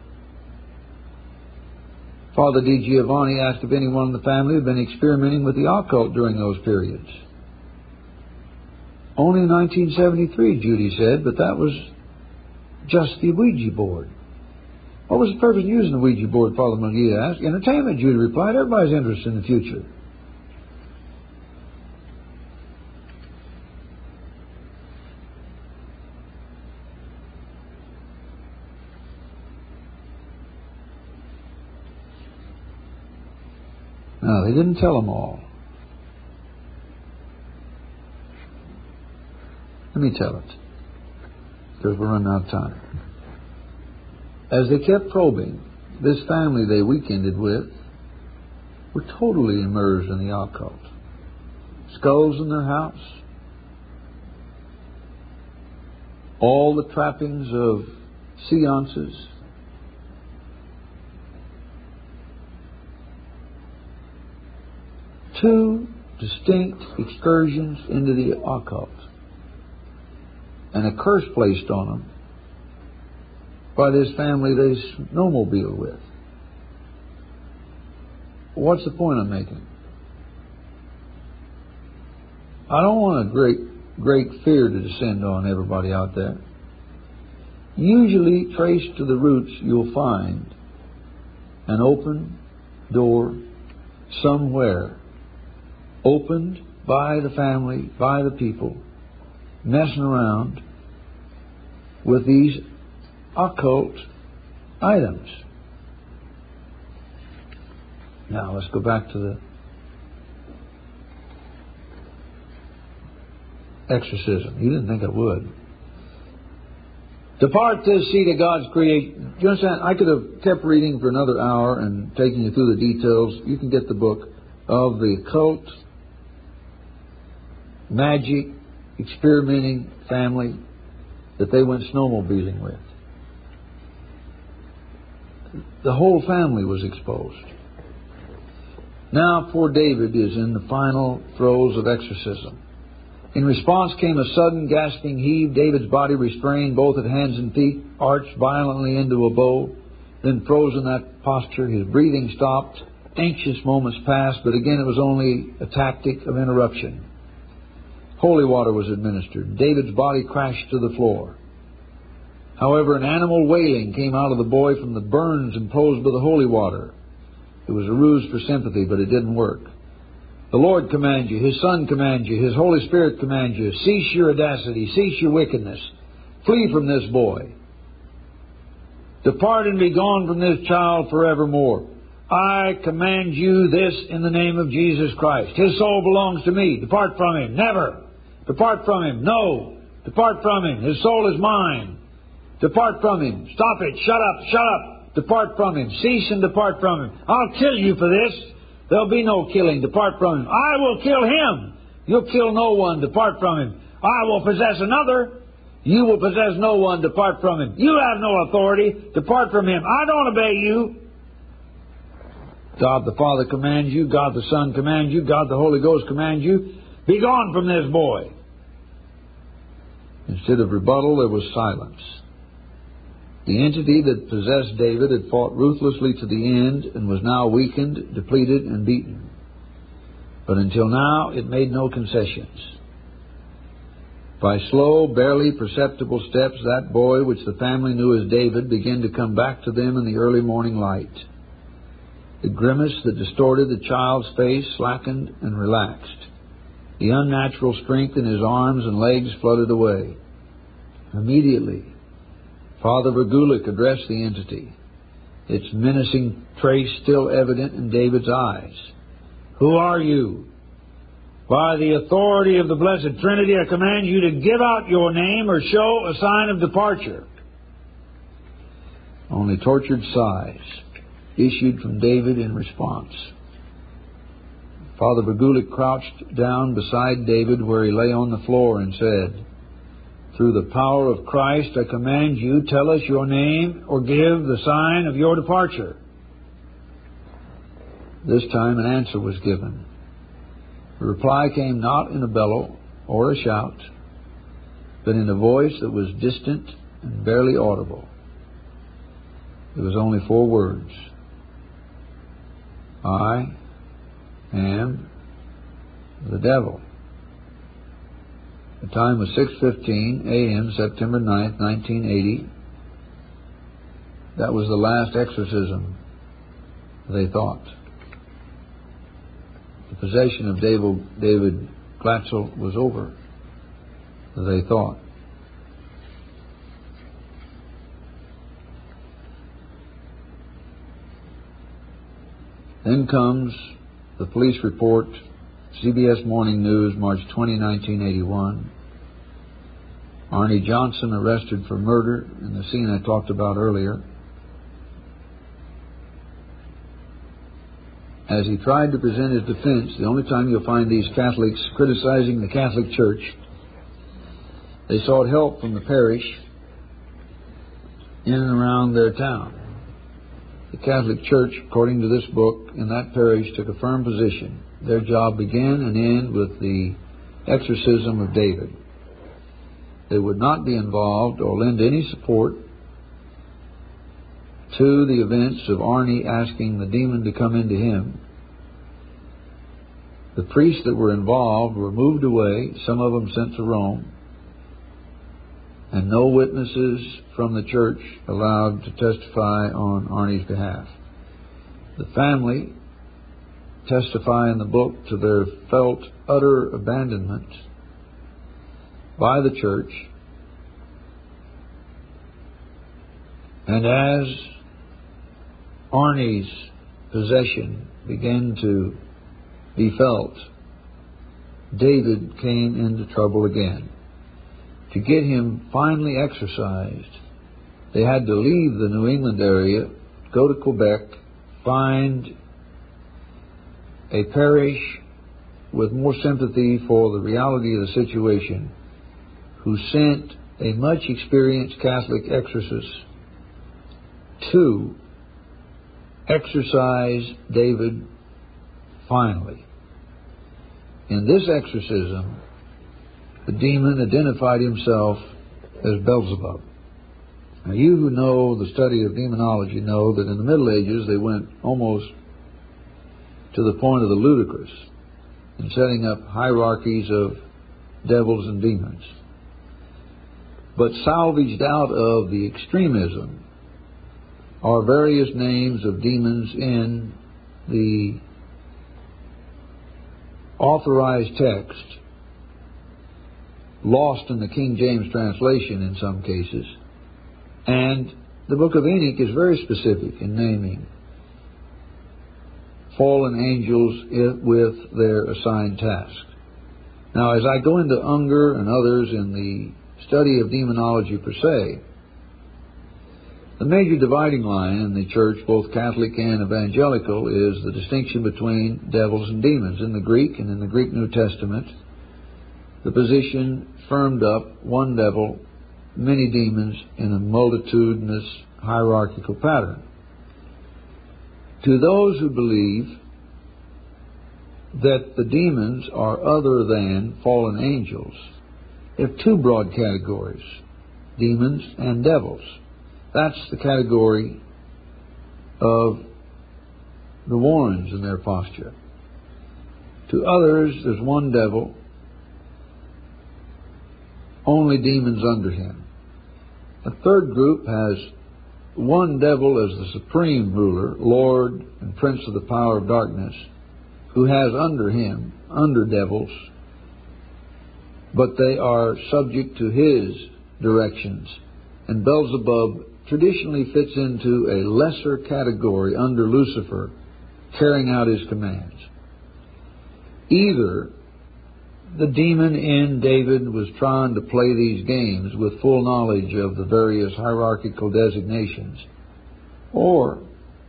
Father D. Giovanni asked if anyone in the family had been experimenting with the occult during those periods. Only in nineteen seventy-three, Judy said, but that was just the Ouija board. What was the purpose of using the Ouija board, Father McGee asked. Entertainment, Judy replied. Everybody's interested in the future. No, they didn't tell them all. Let me tell it, because we're running out of time. As they kept probing, this family they weekended with were totally immersed in the occult. Skulls in their house, all the trappings of seances, two distinct excursions into the occult, and a curse placed on them by this family they snowmobile with. What's the point I'm making? I don't want a great, great fear to descend on everybody out there. Usually traced to the roots, you'll find an open door somewhere, opened by the family, by the people, messing around with these occult items. Now let's go back to the exorcism. You didn't think I would. Depart this seed of God's creation. Do you understand? I could have kept reading for another hour and taking you through the details. You can get the book of the occult, magic, experimenting family that they went snowmobiling with. The whole family was exposed. Now poor David is in the final throes of exorcism. In response came a sudden gasping heave. David's body restrained, both at hands and feet, arched violently into a bow, then froze in that posture. His breathing stopped. Anxious moments passed, but again it was only a tactic of interruption. Holy water was administered. David's body crashed to the floor. However, an animal wailing came out of the boy from the burns imposed by the holy water. It was a ruse for sympathy, but it didn't work. The Lord commands you, His Son commands you, His Holy Spirit commands you. Cease your audacity, cease your wickedness. Flee from this boy. Depart and be gone from this child forevermore. I command you this in the name of Jesus Christ. His soul belongs to me. Depart from him. Never. Depart from him. No. Depart from him. His soul is mine. Depart from him. Stop it. Shut up. Shut up. Depart from him. Cease and depart from him. I'll kill you for this. There'll be no killing. Depart from him. I will kill him. You'll kill no one. Depart from him. I will possess another. You will possess no one. Depart from him. You have no authority. Depart from him. I don't obey you. God the Father commands you. God the Son commands you. God the Holy Ghost commands you. Be gone from this boy. Instead of rebuttal, there was silence. The entity that possessed David had fought ruthlessly to the end and was now weakened, depleted, and beaten. But until now, it made no concessions. By slow, barely perceptible steps, that boy, which the family knew as David, began to come back to them in the early morning light. The grimace that distorted the child's face slackened and relaxed. The unnatural strength in his arms and legs flooded away. Immediately, Father Vergulic addressed the entity, its menacing trace still evident in David's eyes. Who are you? By the authority of the Blessed Trinity, I command you to give out your name or show a sign of departure. Only tortured sighs issued from David in response. Father Vergulic crouched down beside David where he lay on the floor and said, through the power of Christ, I command you, tell us your name or give the sign of your departure. This time an answer was given. The reply came not in a bellow or a shout, but in a voice that was distant and barely audible. It was only four words. I am the devil. The time was six fifteen a.m., September ninth, nineteen eighty. That was the last exorcism, they thought. The possession of David, David Glatzel was over, they thought. Then comes the police report, C B S Morning News, March twentieth, nineteen eighty-one. Arnie Johnson arrested for murder in the scene I talked about earlier. As he tried to present his defense, the only time you'll find these Catholics criticizing the Catholic Church, they sought help from the parish in and around their town. The Catholic Church, according to this book, in that parish took a firm position. Their job began and ended with the exorcism of David. They would not be involved or lend any support to the events of Arnie asking the demon to come into him. The priests that were involved were moved away, some of them sent to Rome, and no witnesses from the church allowed to testify on Arnie's behalf. The family testify in the book to their felt utter abandonment by the church, and as Arnie's possession began to be felt, David came into trouble again. To get him finally exorcised, They had to leave the New England area, go to Quebec, find a parish with more sympathy for the reality of the situation, who sent a much experienced Catholic exorcist to exorcise David finally. In this exorcism, the demon identified himself as Beelzebub. Now, you who know the study of demonology know that in the Middle Ages they went almost to the point of the ludicrous in setting up hierarchies of devils and demons. But salvaged out of the extremism are various names of demons in the authorized text, lost in the King James translation in some cases, and the book of Enoch is very specific in naming fallen angels with their assigned task. Now, as I go into Unger and others in the study of demonology per se, the major dividing line in the church, both Catholic and evangelical, is the distinction between devils and demons. In the Greek and in the Greek New Testament, the position firmed up: one devil, many demons, in a multitudinous hierarchical pattern. To those who believe that the demons are other than fallen angels, there are two broad categories: demons and devils. That's the category of the Warrens and their posture. To others, there's one devil, only demons under him. A third group has one devil as the supreme ruler, Lord and Prince of the power of darkness, who has under him under devils, but they are subject to his directions. And Beelzebub traditionally fits into a lesser category under Lucifer, carrying out his commands. Either the demon in David was trying to play these games with full knowledge of the various hierarchical designations, or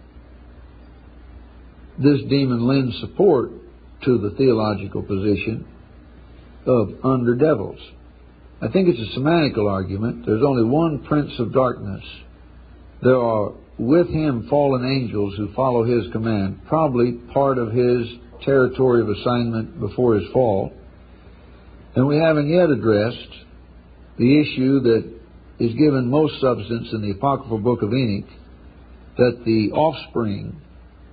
this demon lends support to the theological position of under devils. I think it's a semantical argument. There's only one prince of darkness. There are with him fallen angels who follow his command, probably part of his territory of assignment before his fall. And we haven't yet addressed the issue that is given most substance in the apocryphal book of Enoch, that the offspring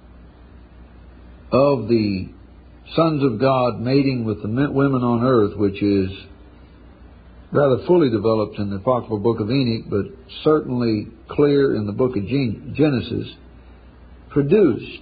of the sons of God mating with the women on earth, which is rather fully developed in the apocryphal book of Enoch, but certainly clear in the book of Genesis, produced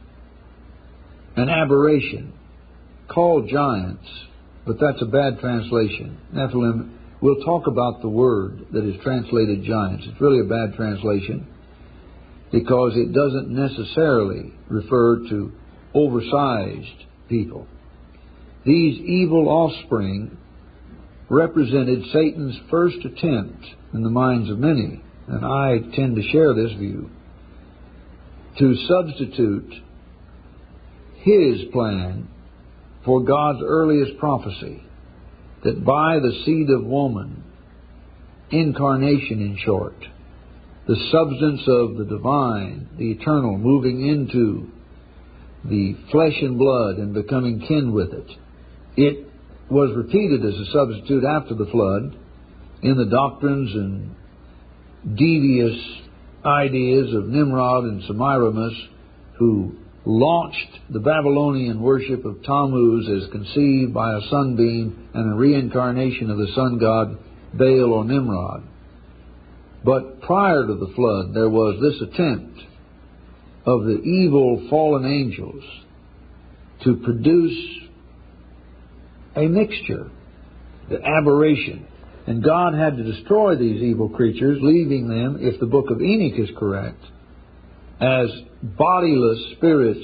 an aberration called giants, but that's a bad translation. Nephilim, we'll talk about the word that is translated giants. It's really a bad translation because it doesn't necessarily refer to oversized people. These evil offspring represented Satan's first attempt in the minds of many, and I tend to share this view, to substitute his plan for God's earliest prophecy, that by the seed of woman, incarnation in short, the substance of the divine, the eternal, moving into the flesh and blood and becoming kin with it. It was repeated as a substitute after the flood in the doctrines and devious ideas of Nimrod and Semiramis, who launched the Babylonian worship of Tammuz as conceived by a sunbeam and a reincarnation of the sun god Baal or Nimrod. But prior to the flood, there was this attempt of the evil fallen angels to produce a mixture, the aberration. And God had to destroy these evil creatures, leaving them, if the book of Enoch is correct, as bodiless spirits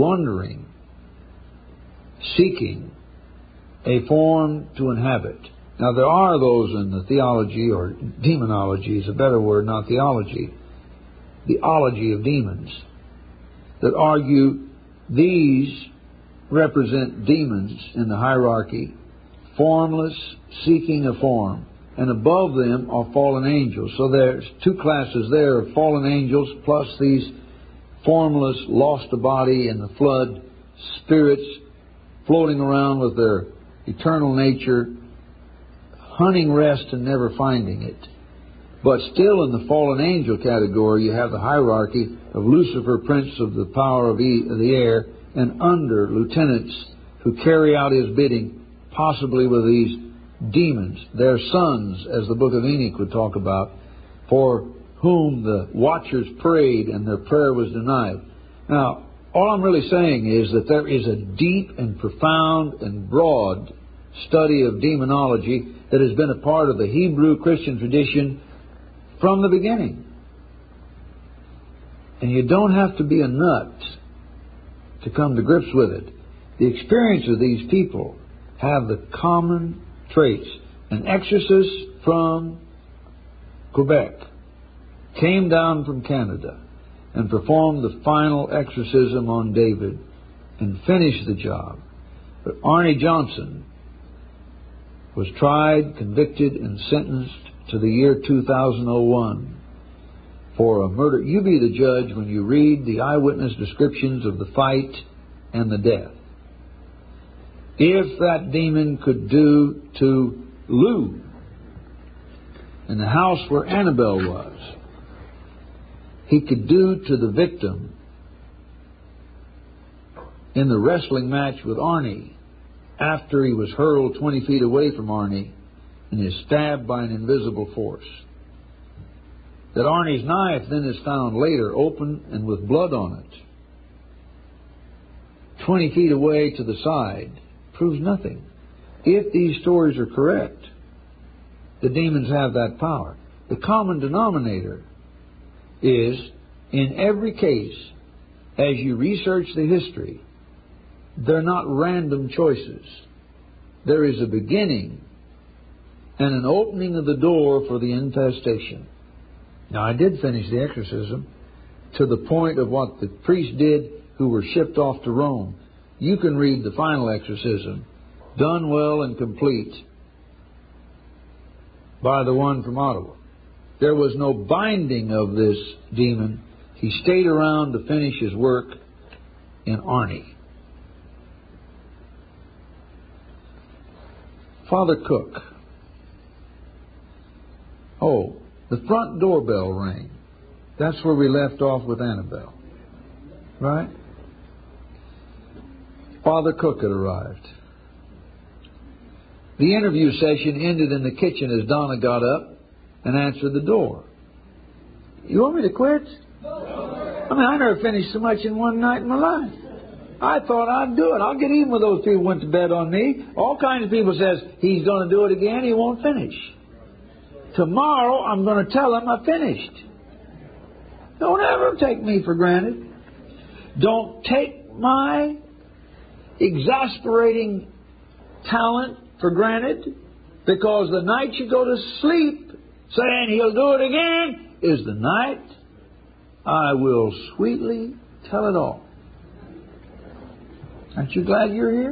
wandering, seeking a form to inhabit. Now, there are those in the theology, or demonology is a better word, not theology, the ology of demons, that argue these represent demons in the hierarchy, formless, seeking a form, and above them are fallen angels. So there's two classes there of fallen angels plus these formless, lost to body in the flood spirits floating around with their eternal nature, hunting rest and never finding it. But still in the fallen angel category, you have the hierarchy of Lucifer, prince of the power of the air, and under lieutenants who carry out his bidding, possibly with these demons, their sons, as the book of Enoch would talk about, for whom the watchers prayed and their prayer was denied. Now, all I'm really saying is that there is a deep and profound and broad study of demonology that has been a part of the Hebrew Christian tradition from the beginning. And you don't have to be a nut to come to grips with it. The experience of these people have the common traits. An exorcist from Quebec came down from Canada and performed the final exorcism on David and finished the job. But Arnie Johnson was tried, convicted, and sentenced to the year two thousand one for a murder. You be the judge when you read the eyewitness descriptions of the fight and the death. If that demon could do to Lou in the house where Annabelle was, he could do to the victim in the wrestling match with Arnie after he was hurled twenty feet away from Arnie and is stabbed by an invisible force. That Arnie's knife then is found later open and with blood on it, twenty feet away to the side, proves nothing. If these stories are correct, the demons have that power. The common denominator is, in every case, as you research the history, they're not random choices. There is a beginning and an opening of the door for the infestation. Now, I did finish the exorcism to the point of what the priests did who were shipped off to Rome. You can read the final exorcism, done well and complete, by the one from Ottawa. There was no binding of this demon. He stayed around to finish his work in Arnie. Father Cook. Oh, the front doorbell rang. That's where we left off with Annabelle. Right? Father Cook had arrived. The interview session ended in the kitchen as Donna got up and answered the door. You want me to quit? I mean, I never finished so much in one night in my life. I thought I'd do it. I'll get even with those people who went to bed on me. All kinds of people says he's going to do it again. He won't finish. Tomorrow I'm going to tell him I finished. Don't ever take me for granted. Don't take my exasperating talent for granted, because the night you go to sleep saying he'll do it again is the night I will sweetly tell it all. Aren't you glad you're here?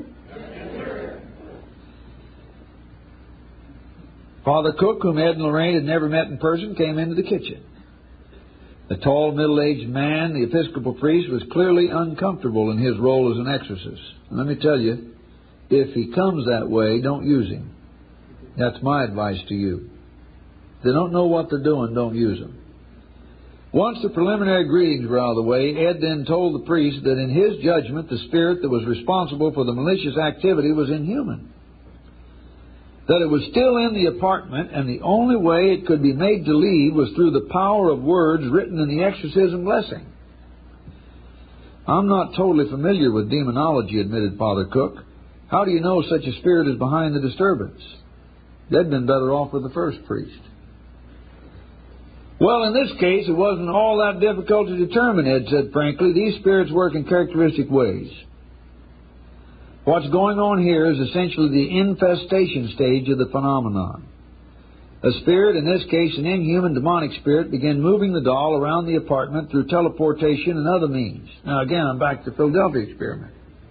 Father Cook, whom Ed and Lorraine had never met in person, came into the kitchen. The tall, middle-aged man, the Episcopal priest, was clearly uncomfortable in his role as an exorcist. And let me tell you, if he comes that way, don't use him. That's my advice to you. If they don't know what they're doing, don't use them. Once the preliminary greetings were out of the way, Ed then told the priest that in his judgment, the spirit that was responsible for the malicious activity was inhuman. That it was still in the apartment, and the only way it could be made to leave was through the power of words written in the exorcism blessing. I'm not totally familiar with demonology, admitted Father Cook. How do you know such a spirit is behind the disturbance? They'd been better off with the first priest. Well, in this case, it wasn't all that difficult to determine, Ed said frankly. These spirits work in characteristic ways. What's going on here is essentially the infestation stage of the phenomenon. A spirit, in this case an inhuman demonic spirit, began moving the doll around the apartment through teleportation and other means. Now again, I'm back to the Philadelphia experiment.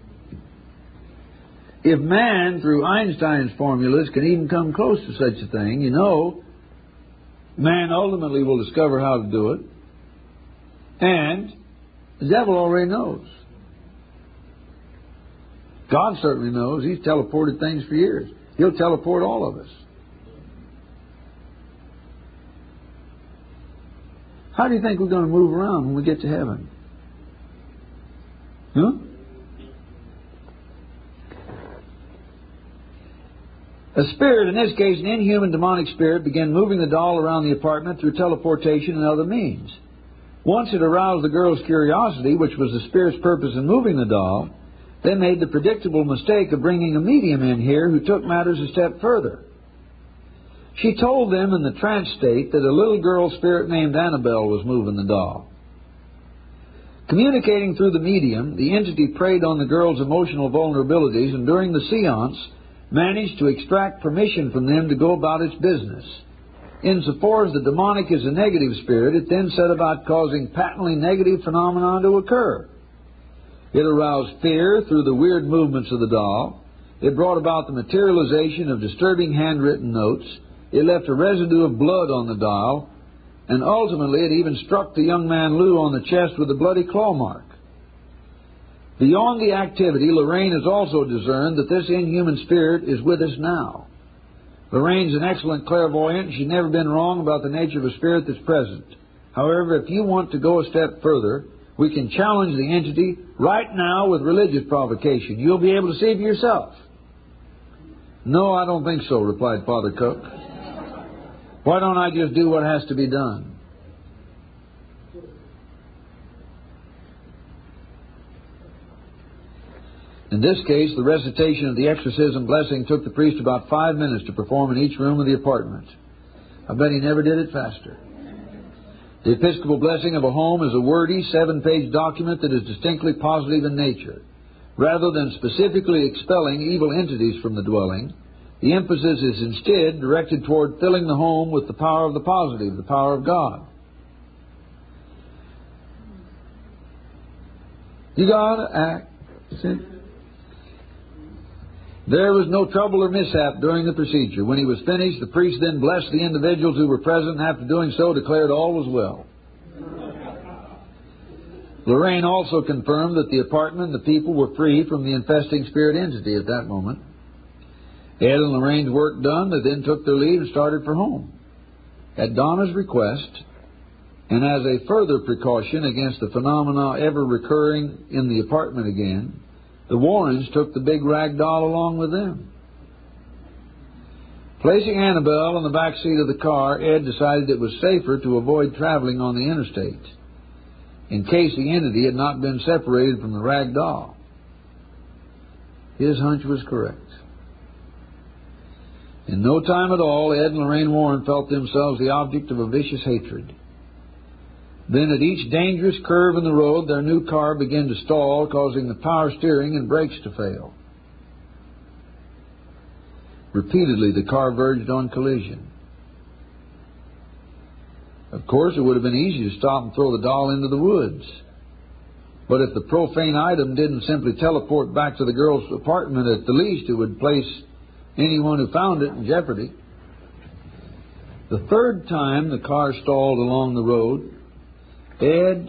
If man, through Einstein's formulas, can even come close to such a thing, you know, man ultimately will discover how to do it. And the devil already knows. God certainly knows. He's teleported things for years. He'll teleport all of us. How do you think we're going to move around when we get to heaven? Huh? A spirit, in this case an inhuman demonic spirit, began moving the doll around the apartment through teleportation and other means. Once it aroused the girl's curiosity, which was the spirit's purpose in moving the doll, they made the predictable mistake of bringing a medium in here who took matters a step further. She told them in the trance state that a little girl spirit named Annabelle was moving the doll. Communicating through the medium, the entity preyed on the girl's emotional vulnerabilities and during the seance managed to extract permission from them to go about its business. Insofar as the demonic is a negative spirit, it then set about causing patently negative phenomena to occur. It aroused fear through the weird movements of the doll. It brought about the materialization of disturbing handwritten notes. It left a residue of blood on the doll, and ultimately it even struck the young man Lou on the chest with a bloody claw mark. Beyond the activity, Lorraine has also discerned that this inhuman spirit is with us now. Lorraine's an excellent clairvoyant. She's never been wrong about the nature of a spirit that's present. However, if you want to go a step further, we can challenge the entity right now with religious provocation. You'll be able to see for yourself. No, I don't think so, replied Father Cook. Why don't I just do what has to be done? In this case, the recitation of the exorcism blessing took the priest about five minutes to perform in each room of the apartment. I bet he never did it faster. The Episcopal blessing of a home is a wordy, seven-page document that is distinctly positive in nature. Rather than specifically expelling evil entities from the dwelling, the emphasis is instead directed toward filling the home with the power of the positive, the power of God. You gotta act. See? There was no trouble or mishap during the procedure. When he was finished, the priest then blessed the individuals who were present, and after doing so declared all was well. Lorraine also confirmed that the apartment and the people were free from the infesting spirit entity at that moment. Ed and Lorraine's work done, they then took their leave and started for home. At Donna's request, and as a further precaution against the phenomena ever recurring in the apartment again, the Warrens took the big rag doll along with them. Placing Annabelle in the back seat of the car, Ed decided it was safer to avoid traveling on the interstate, in case the entity had not been separated from the rag doll. His hunch was correct. In no time at all, Ed and Lorraine Warren felt themselves the object of a vicious hatred. Then at each dangerous curve in the road, their new car began to stall, causing the power steering and brakes to fail. Repeatedly, the car verged on collision. Of course, it would have been easy to stop and throw the doll into the woods. But if the profane item didn't simply teleport back to the girl's apartment, at the least it would place anyone who found it in jeopardy. The third time the car stalled along the road, Ed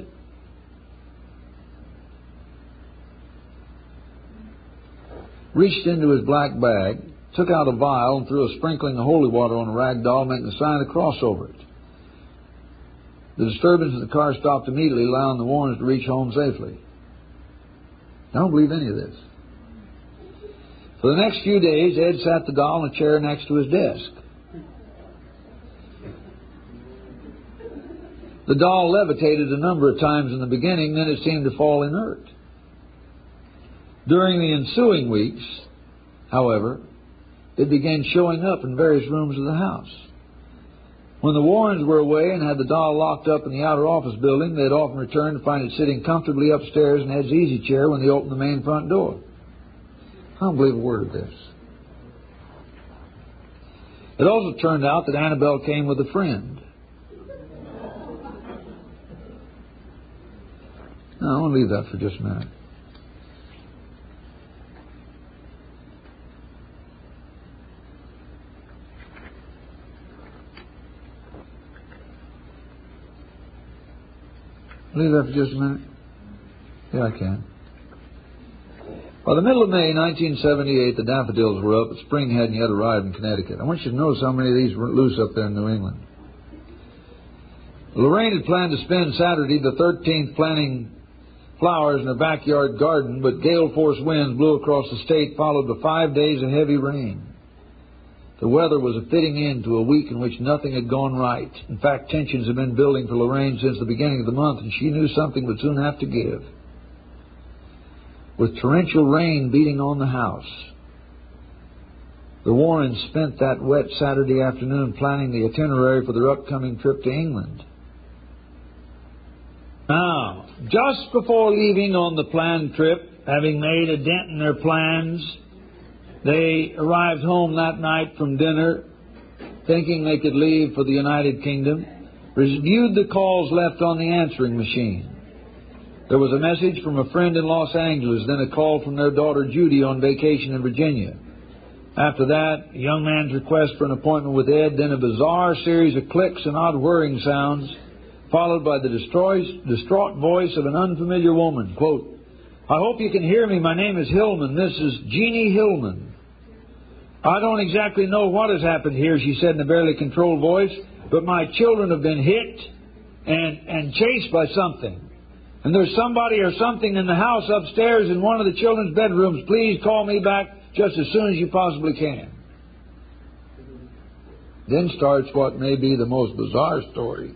reached into his black bag, took out a vial, and threw a sprinkling of holy water on a rag doll, making a sign of the cross over it. The disturbance of the car stopped immediately, allowing the Warrens to reach home safely. I don't believe any of this. For the next few days, Ed sat the doll in a chair next to his desk. The doll levitated a number of times in the beginning, then it seemed to fall inert. During the ensuing weeks, however, it began showing up in various rooms of the house. When the Warrens were away and had the doll locked up in the outer office building, they'd often return to find it sitting comfortably upstairs in Ed's easy chair when they opened the main front door. I don't believe a word of this. It also turned out that Annabelle came with a friend. Now, I want to leave that for just a minute. Leave that for just a minute? Yeah, I can. By the middle of May nineteen seventy-eight, the daffodils were up, but spring hadn't yet arrived in Connecticut. I want you to notice how many of these were loose up there in New England. Lorraine had planned to spend Saturday the thirteenth planting flowers in her backyard garden, but gale-force winds blew across the state, followed by five days of heavy rain. The weather was a fitting end to a week in which nothing had gone right. In fact, tensions had been building for Lorraine since the beginning of the month, and she knew something would soon have to give. With torrential rain beating on the house, the Warrens spent that wet Saturday afternoon planning the itinerary for their upcoming trip to England. Now, just before leaving on the planned trip, having made a dent in their plans, they arrived home that night from dinner, thinking they could leave for the United Kingdom, reviewed the calls left on the answering machine. There was a message from a friend in Los Angeles, then a call from their daughter Judy on vacation in Virginia. After that, a young man's request for an appointment with Ed, then a bizarre series of clicks and odd whirring sounds, followed by the distraught voice of an unfamiliar woman. Quote, "I hope you can hear me. My name is Hillman. This is Jeannie Hillman. I don't exactly know what has happened here," she said in a barely controlled voice, "but my children have been hit and, and chased by something. And there's somebody or something in the house upstairs in one of the children's bedrooms. Please call me back just as soon as you possibly can." Then starts what may be the most bizarre story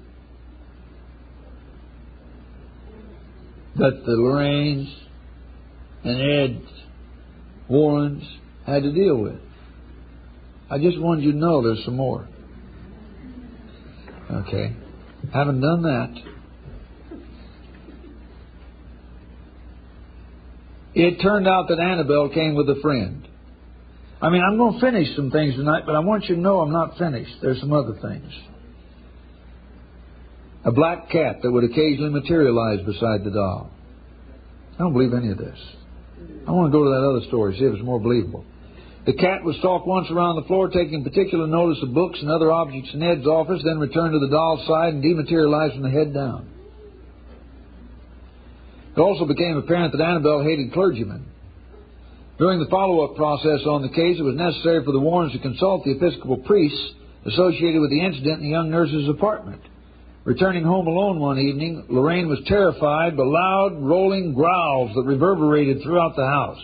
that the Lorraines and Ed Warrens had to deal with. I just wanted you to know there's some more. Okay. Haven't done that. It turned out that Annabelle came with a friend. I mean, I'm going to finish some things tonight, but I want you to know I'm not finished. There's some other things. A black cat that would occasionally materialize beside the doll. I don't believe any of this. I want to go to that other story, see if it's more believable. The cat would stalk once around the floor, taking particular notice of books and other objects in Ed's office, then return to the doll's side and dematerialize from the head down. It also became apparent that Annabelle hated clergymen. During the follow-up process on the case, it was necessary for the Warrens to consult the Episcopal priests associated with the incident in the young nurse's apartment. Returning home alone one evening, Lorraine was terrified by loud, rolling growls that reverberated throughout the house.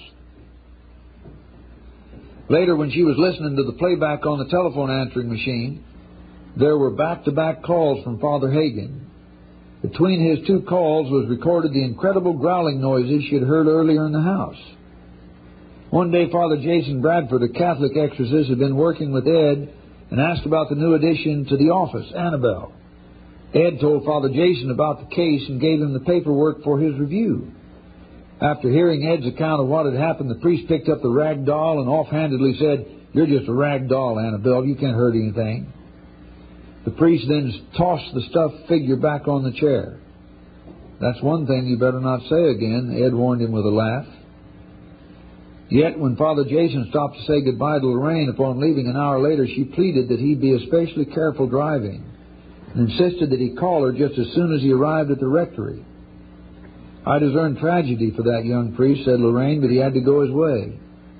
Later, when she was listening to the playback on the telephone answering machine, there were back-to-back calls from Father Hagen. Between his two calls was recorded the incredible growling noises she had heard earlier in the house. One day, Father Jason Bradford, a Catholic exorcist, had been working with Ed and asked about the new addition to the office, Annabelle. Ed told Father Jason about the case and gave him the paperwork for his review. After hearing Ed's account of what had happened, the priest picked up the rag doll and offhandedly said, "You're just a rag doll, Annabelle. You can't hurt anything." The priest then tossed the stuffed figure back on the chair. "That's one thing you better not say again," Ed warned him with a laugh. Yet when Father Jason stopped to say goodbye to Lorraine upon leaving an hour later, she pleaded that he be especially careful driving and insisted that he call her just as soon as he arrived at the rectory. "I discern tragedy for that young priest," said Lorraine, "but he had to go his way."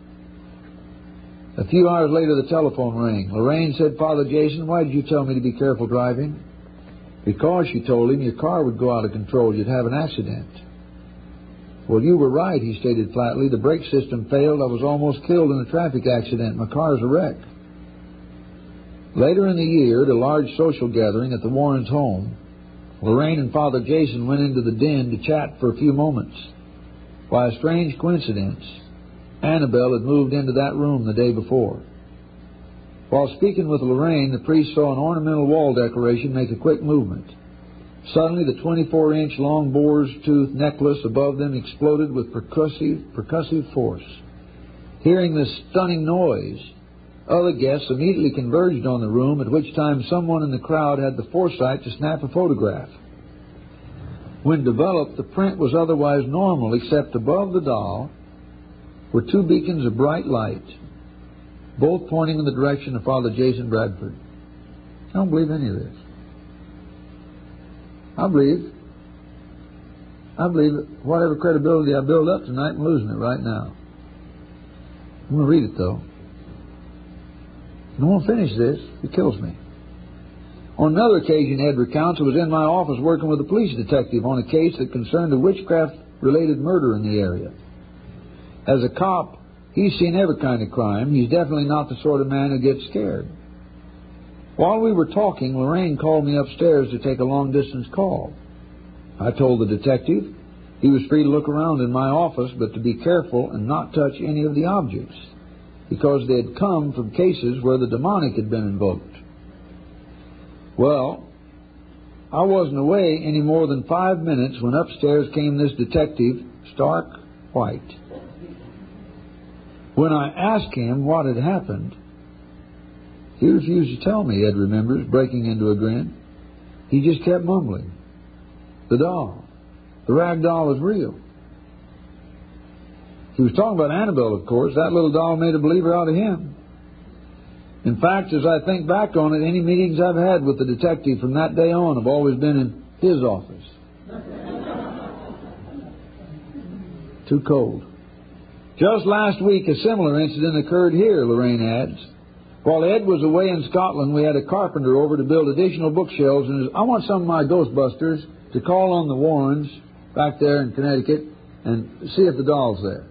A few hours later, the telephone rang. Lorraine said, "Father Jason, why did you tell me to be careful driving?" "Because," she told him, "your car would go out of control. You'd have an accident." "Well, you were right," he stated flatly. "The brake system failed. I was almost killed in a traffic accident. My car's a wreck." Later in the year, at a large social gathering at the Warrens' home, Lorraine and Father Jason went into the den to chat for a few moments. By a strange coincidence, Annabelle had moved into that room the day before. While speaking with Lorraine, the priest saw an ornamental wall decoration make a quick movement. Suddenly, the twenty-four inch long boar's tooth necklace above them exploded with percussive, percussive force. Hearing this stunning noise, other guests immediately converged on the room, at which time someone in the crowd had the foresight to snap a photograph. When developed, the print was otherwise normal, except above the doll were two beacons of bright light, both pointing in the direction of Father Jason Bradford. I don't believe any of this. I believe, I believe that whatever credibility I build up tonight, I'm losing it right now. I'm going to read it, though. I won't finish this. It kills me. On another occasion, Ed recounts, I was in my office working with a police detective on a case that concerned a witchcraft-related murder in the area. As a cop, he's seen every kind of crime. He's definitely not the sort of man who gets scared. While we were talking, Lorraine called me upstairs to take a long-distance call. I told the detective he was free to look around in my office, but to be careful and not touch any of the objects, because they had come from cases where the demonic had been invoked. Well, I wasn't away any more than five minutes when upstairs came this detective, stark white. When I asked him what had happened, he refused to tell me, Ed remembers, breaking into a grin. He just kept mumbling. The doll, the rag doll, is real. He was talking about Annabelle, of course. That little doll made a believer out of him. In fact, as I think back on it, any meetings I've had with the detective from that day on have always been in his office. Too cold. Just last week, a similar incident occurred here, Lorraine adds. While Ed was away in Scotland, we had a carpenter over to build additional bookshelves, and I want some of my Ghostbusters to call on the Warrens back there in Connecticut and see if the doll's there.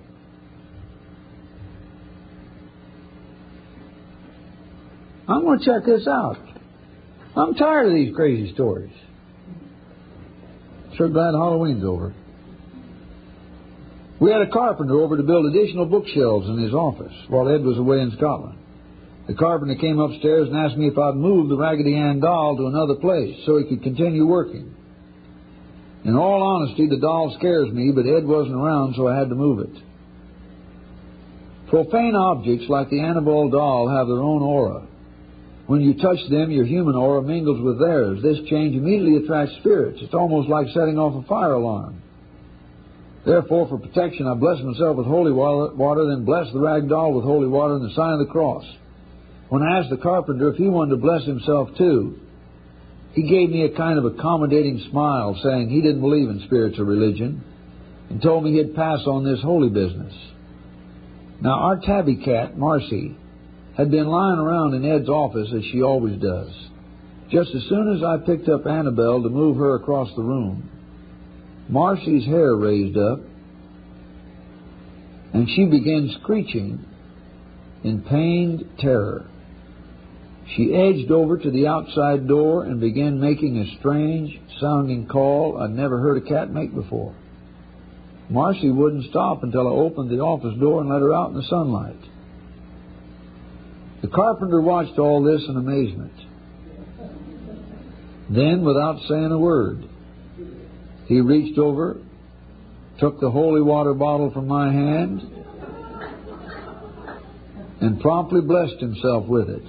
I'm going to check this out. I'm tired of these crazy stories. Sure glad Halloween's over. We had a carpenter over to build additional bookshelves in his office while Ed was away in Scotland. The carpenter came upstairs and asked me if I'd move the Raggedy Ann doll to another place so he could continue working. In all honesty, the doll scares me, but Ed wasn't around, so I had to move it. Profane objects like the Annabelle doll have their own aura. When you touch them, your human aura mingles with theirs. This change immediately attracts spirits. It's almost like setting off a fire alarm. Therefore, for protection, I bless myself with holy water, then bless the rag doll with holy water and the sign of the cross. When I asked the carpenter if he wanted to bless himself too, he gave me a kind of accommodating smile, saying he didn't believe in spirits or religion, and told me he'd pass on this holy business. Now, our tabby cat, Marcy, had been lying around in Ed's office as she always does. Just as soon as I picked up Annabelle to move her across the room, Marcy's hair raised up, and she began screeching in pained terror. She edged over to the outside door and began making a strange-sounding call I'd never heard a cat make before. Marcy wouldn't stop until I opened the office door and let her out in the sunlight. The carpenter watched all this in amazement. Then, without saying a word, he reached over, took the holy water bottle from my hand, and promptly blessed himself with it.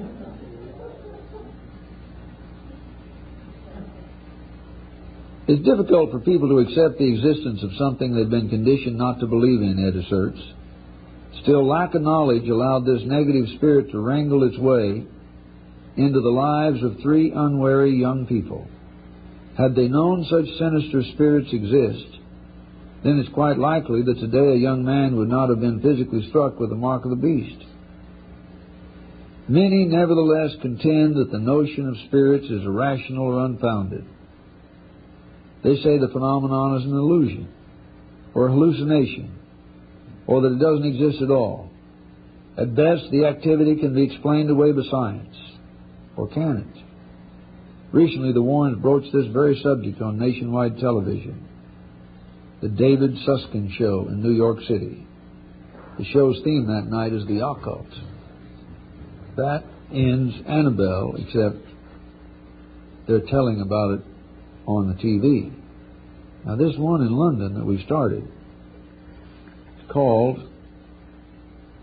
It's difficult for people to accept the existence of something they've been conditioned not to believe in, Ed asserts. Still, lack of knowledge allowed this negative spirit to wrangle its way into the lives of three unwary young people. Had they known such sinister spirits exist, then it's quite likely that today a young man would not have been physically struck with the mark of the beast. Many, nevertheless, contend that the notion of spirits is irrational or unfounded. They say the phenomenon is an illusion, or a hallucination, or that it doesn't exist at all. At best, the activity can be explained away by science. Or can it? Recently, the Warrens broached this very subject on nationwide television. The David Susskind Show in New York City. The show's theme that night is the occult. That ends Annabelle, except they're telling about it on the T V. Now, this one in London that we started is called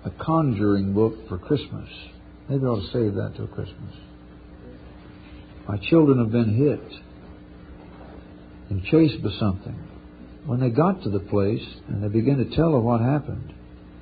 a conjuring book for Christmas. Maybe I ought to save that till Christmas. My children have been hit and chased by something. When they got to the place and they began to tell her what happened.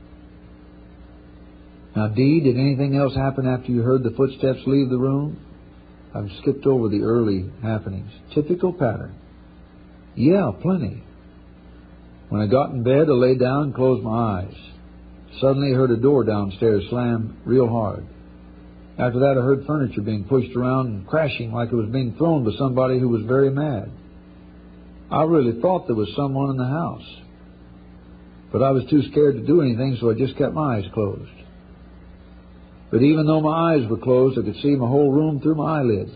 Now, Dee, did anything else happen after you heard the footsteps leave the room? I've skipped over the early happenings. Typical pattern. Yeah, plenty. When I got in bed, I lay down and closed my eyes. Suddenly I heard a door downstairs slam real hard. After that, I heard furniture being pushed around and crashing like it was being thrown by somebody who was very mad. I really thought there was someone in the house. But I was too scared to do anything, so I just kept my eyes closed. But even though my eyes were closed, I could see my whole room through my eyelids.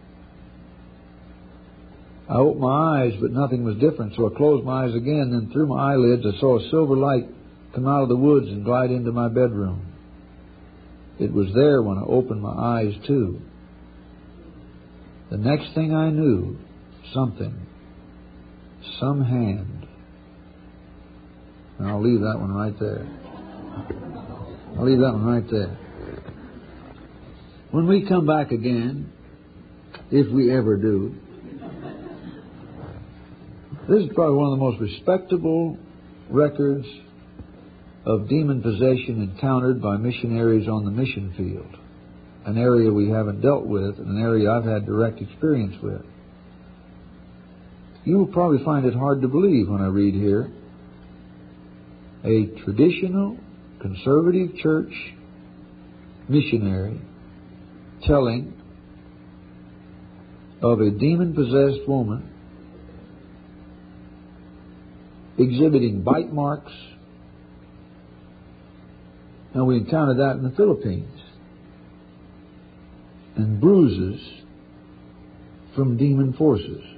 I opened my eyes, but nothing was different, so I closed my eyes again. Then through my eyelids, I saw a silver light come out of the woods and glide into my bedroom. It was there when I opened my eyes, too. The next thing I knew, something, some hand. And I'll leave that one right there. I'll leave that one right there. When we come back again, if we ever do, this is probably one of the most respectable records of demon possession encountered by missionaries on the mission field, an area we haven't dealt with and an area I've had direct experience with. You will probably find it hard to believe when I read here, a traditional conservative church missionary telling of a demon-possessed woman exhibiting bite marks. Now, we encountered that in the Philippines. And bruises from demon forces.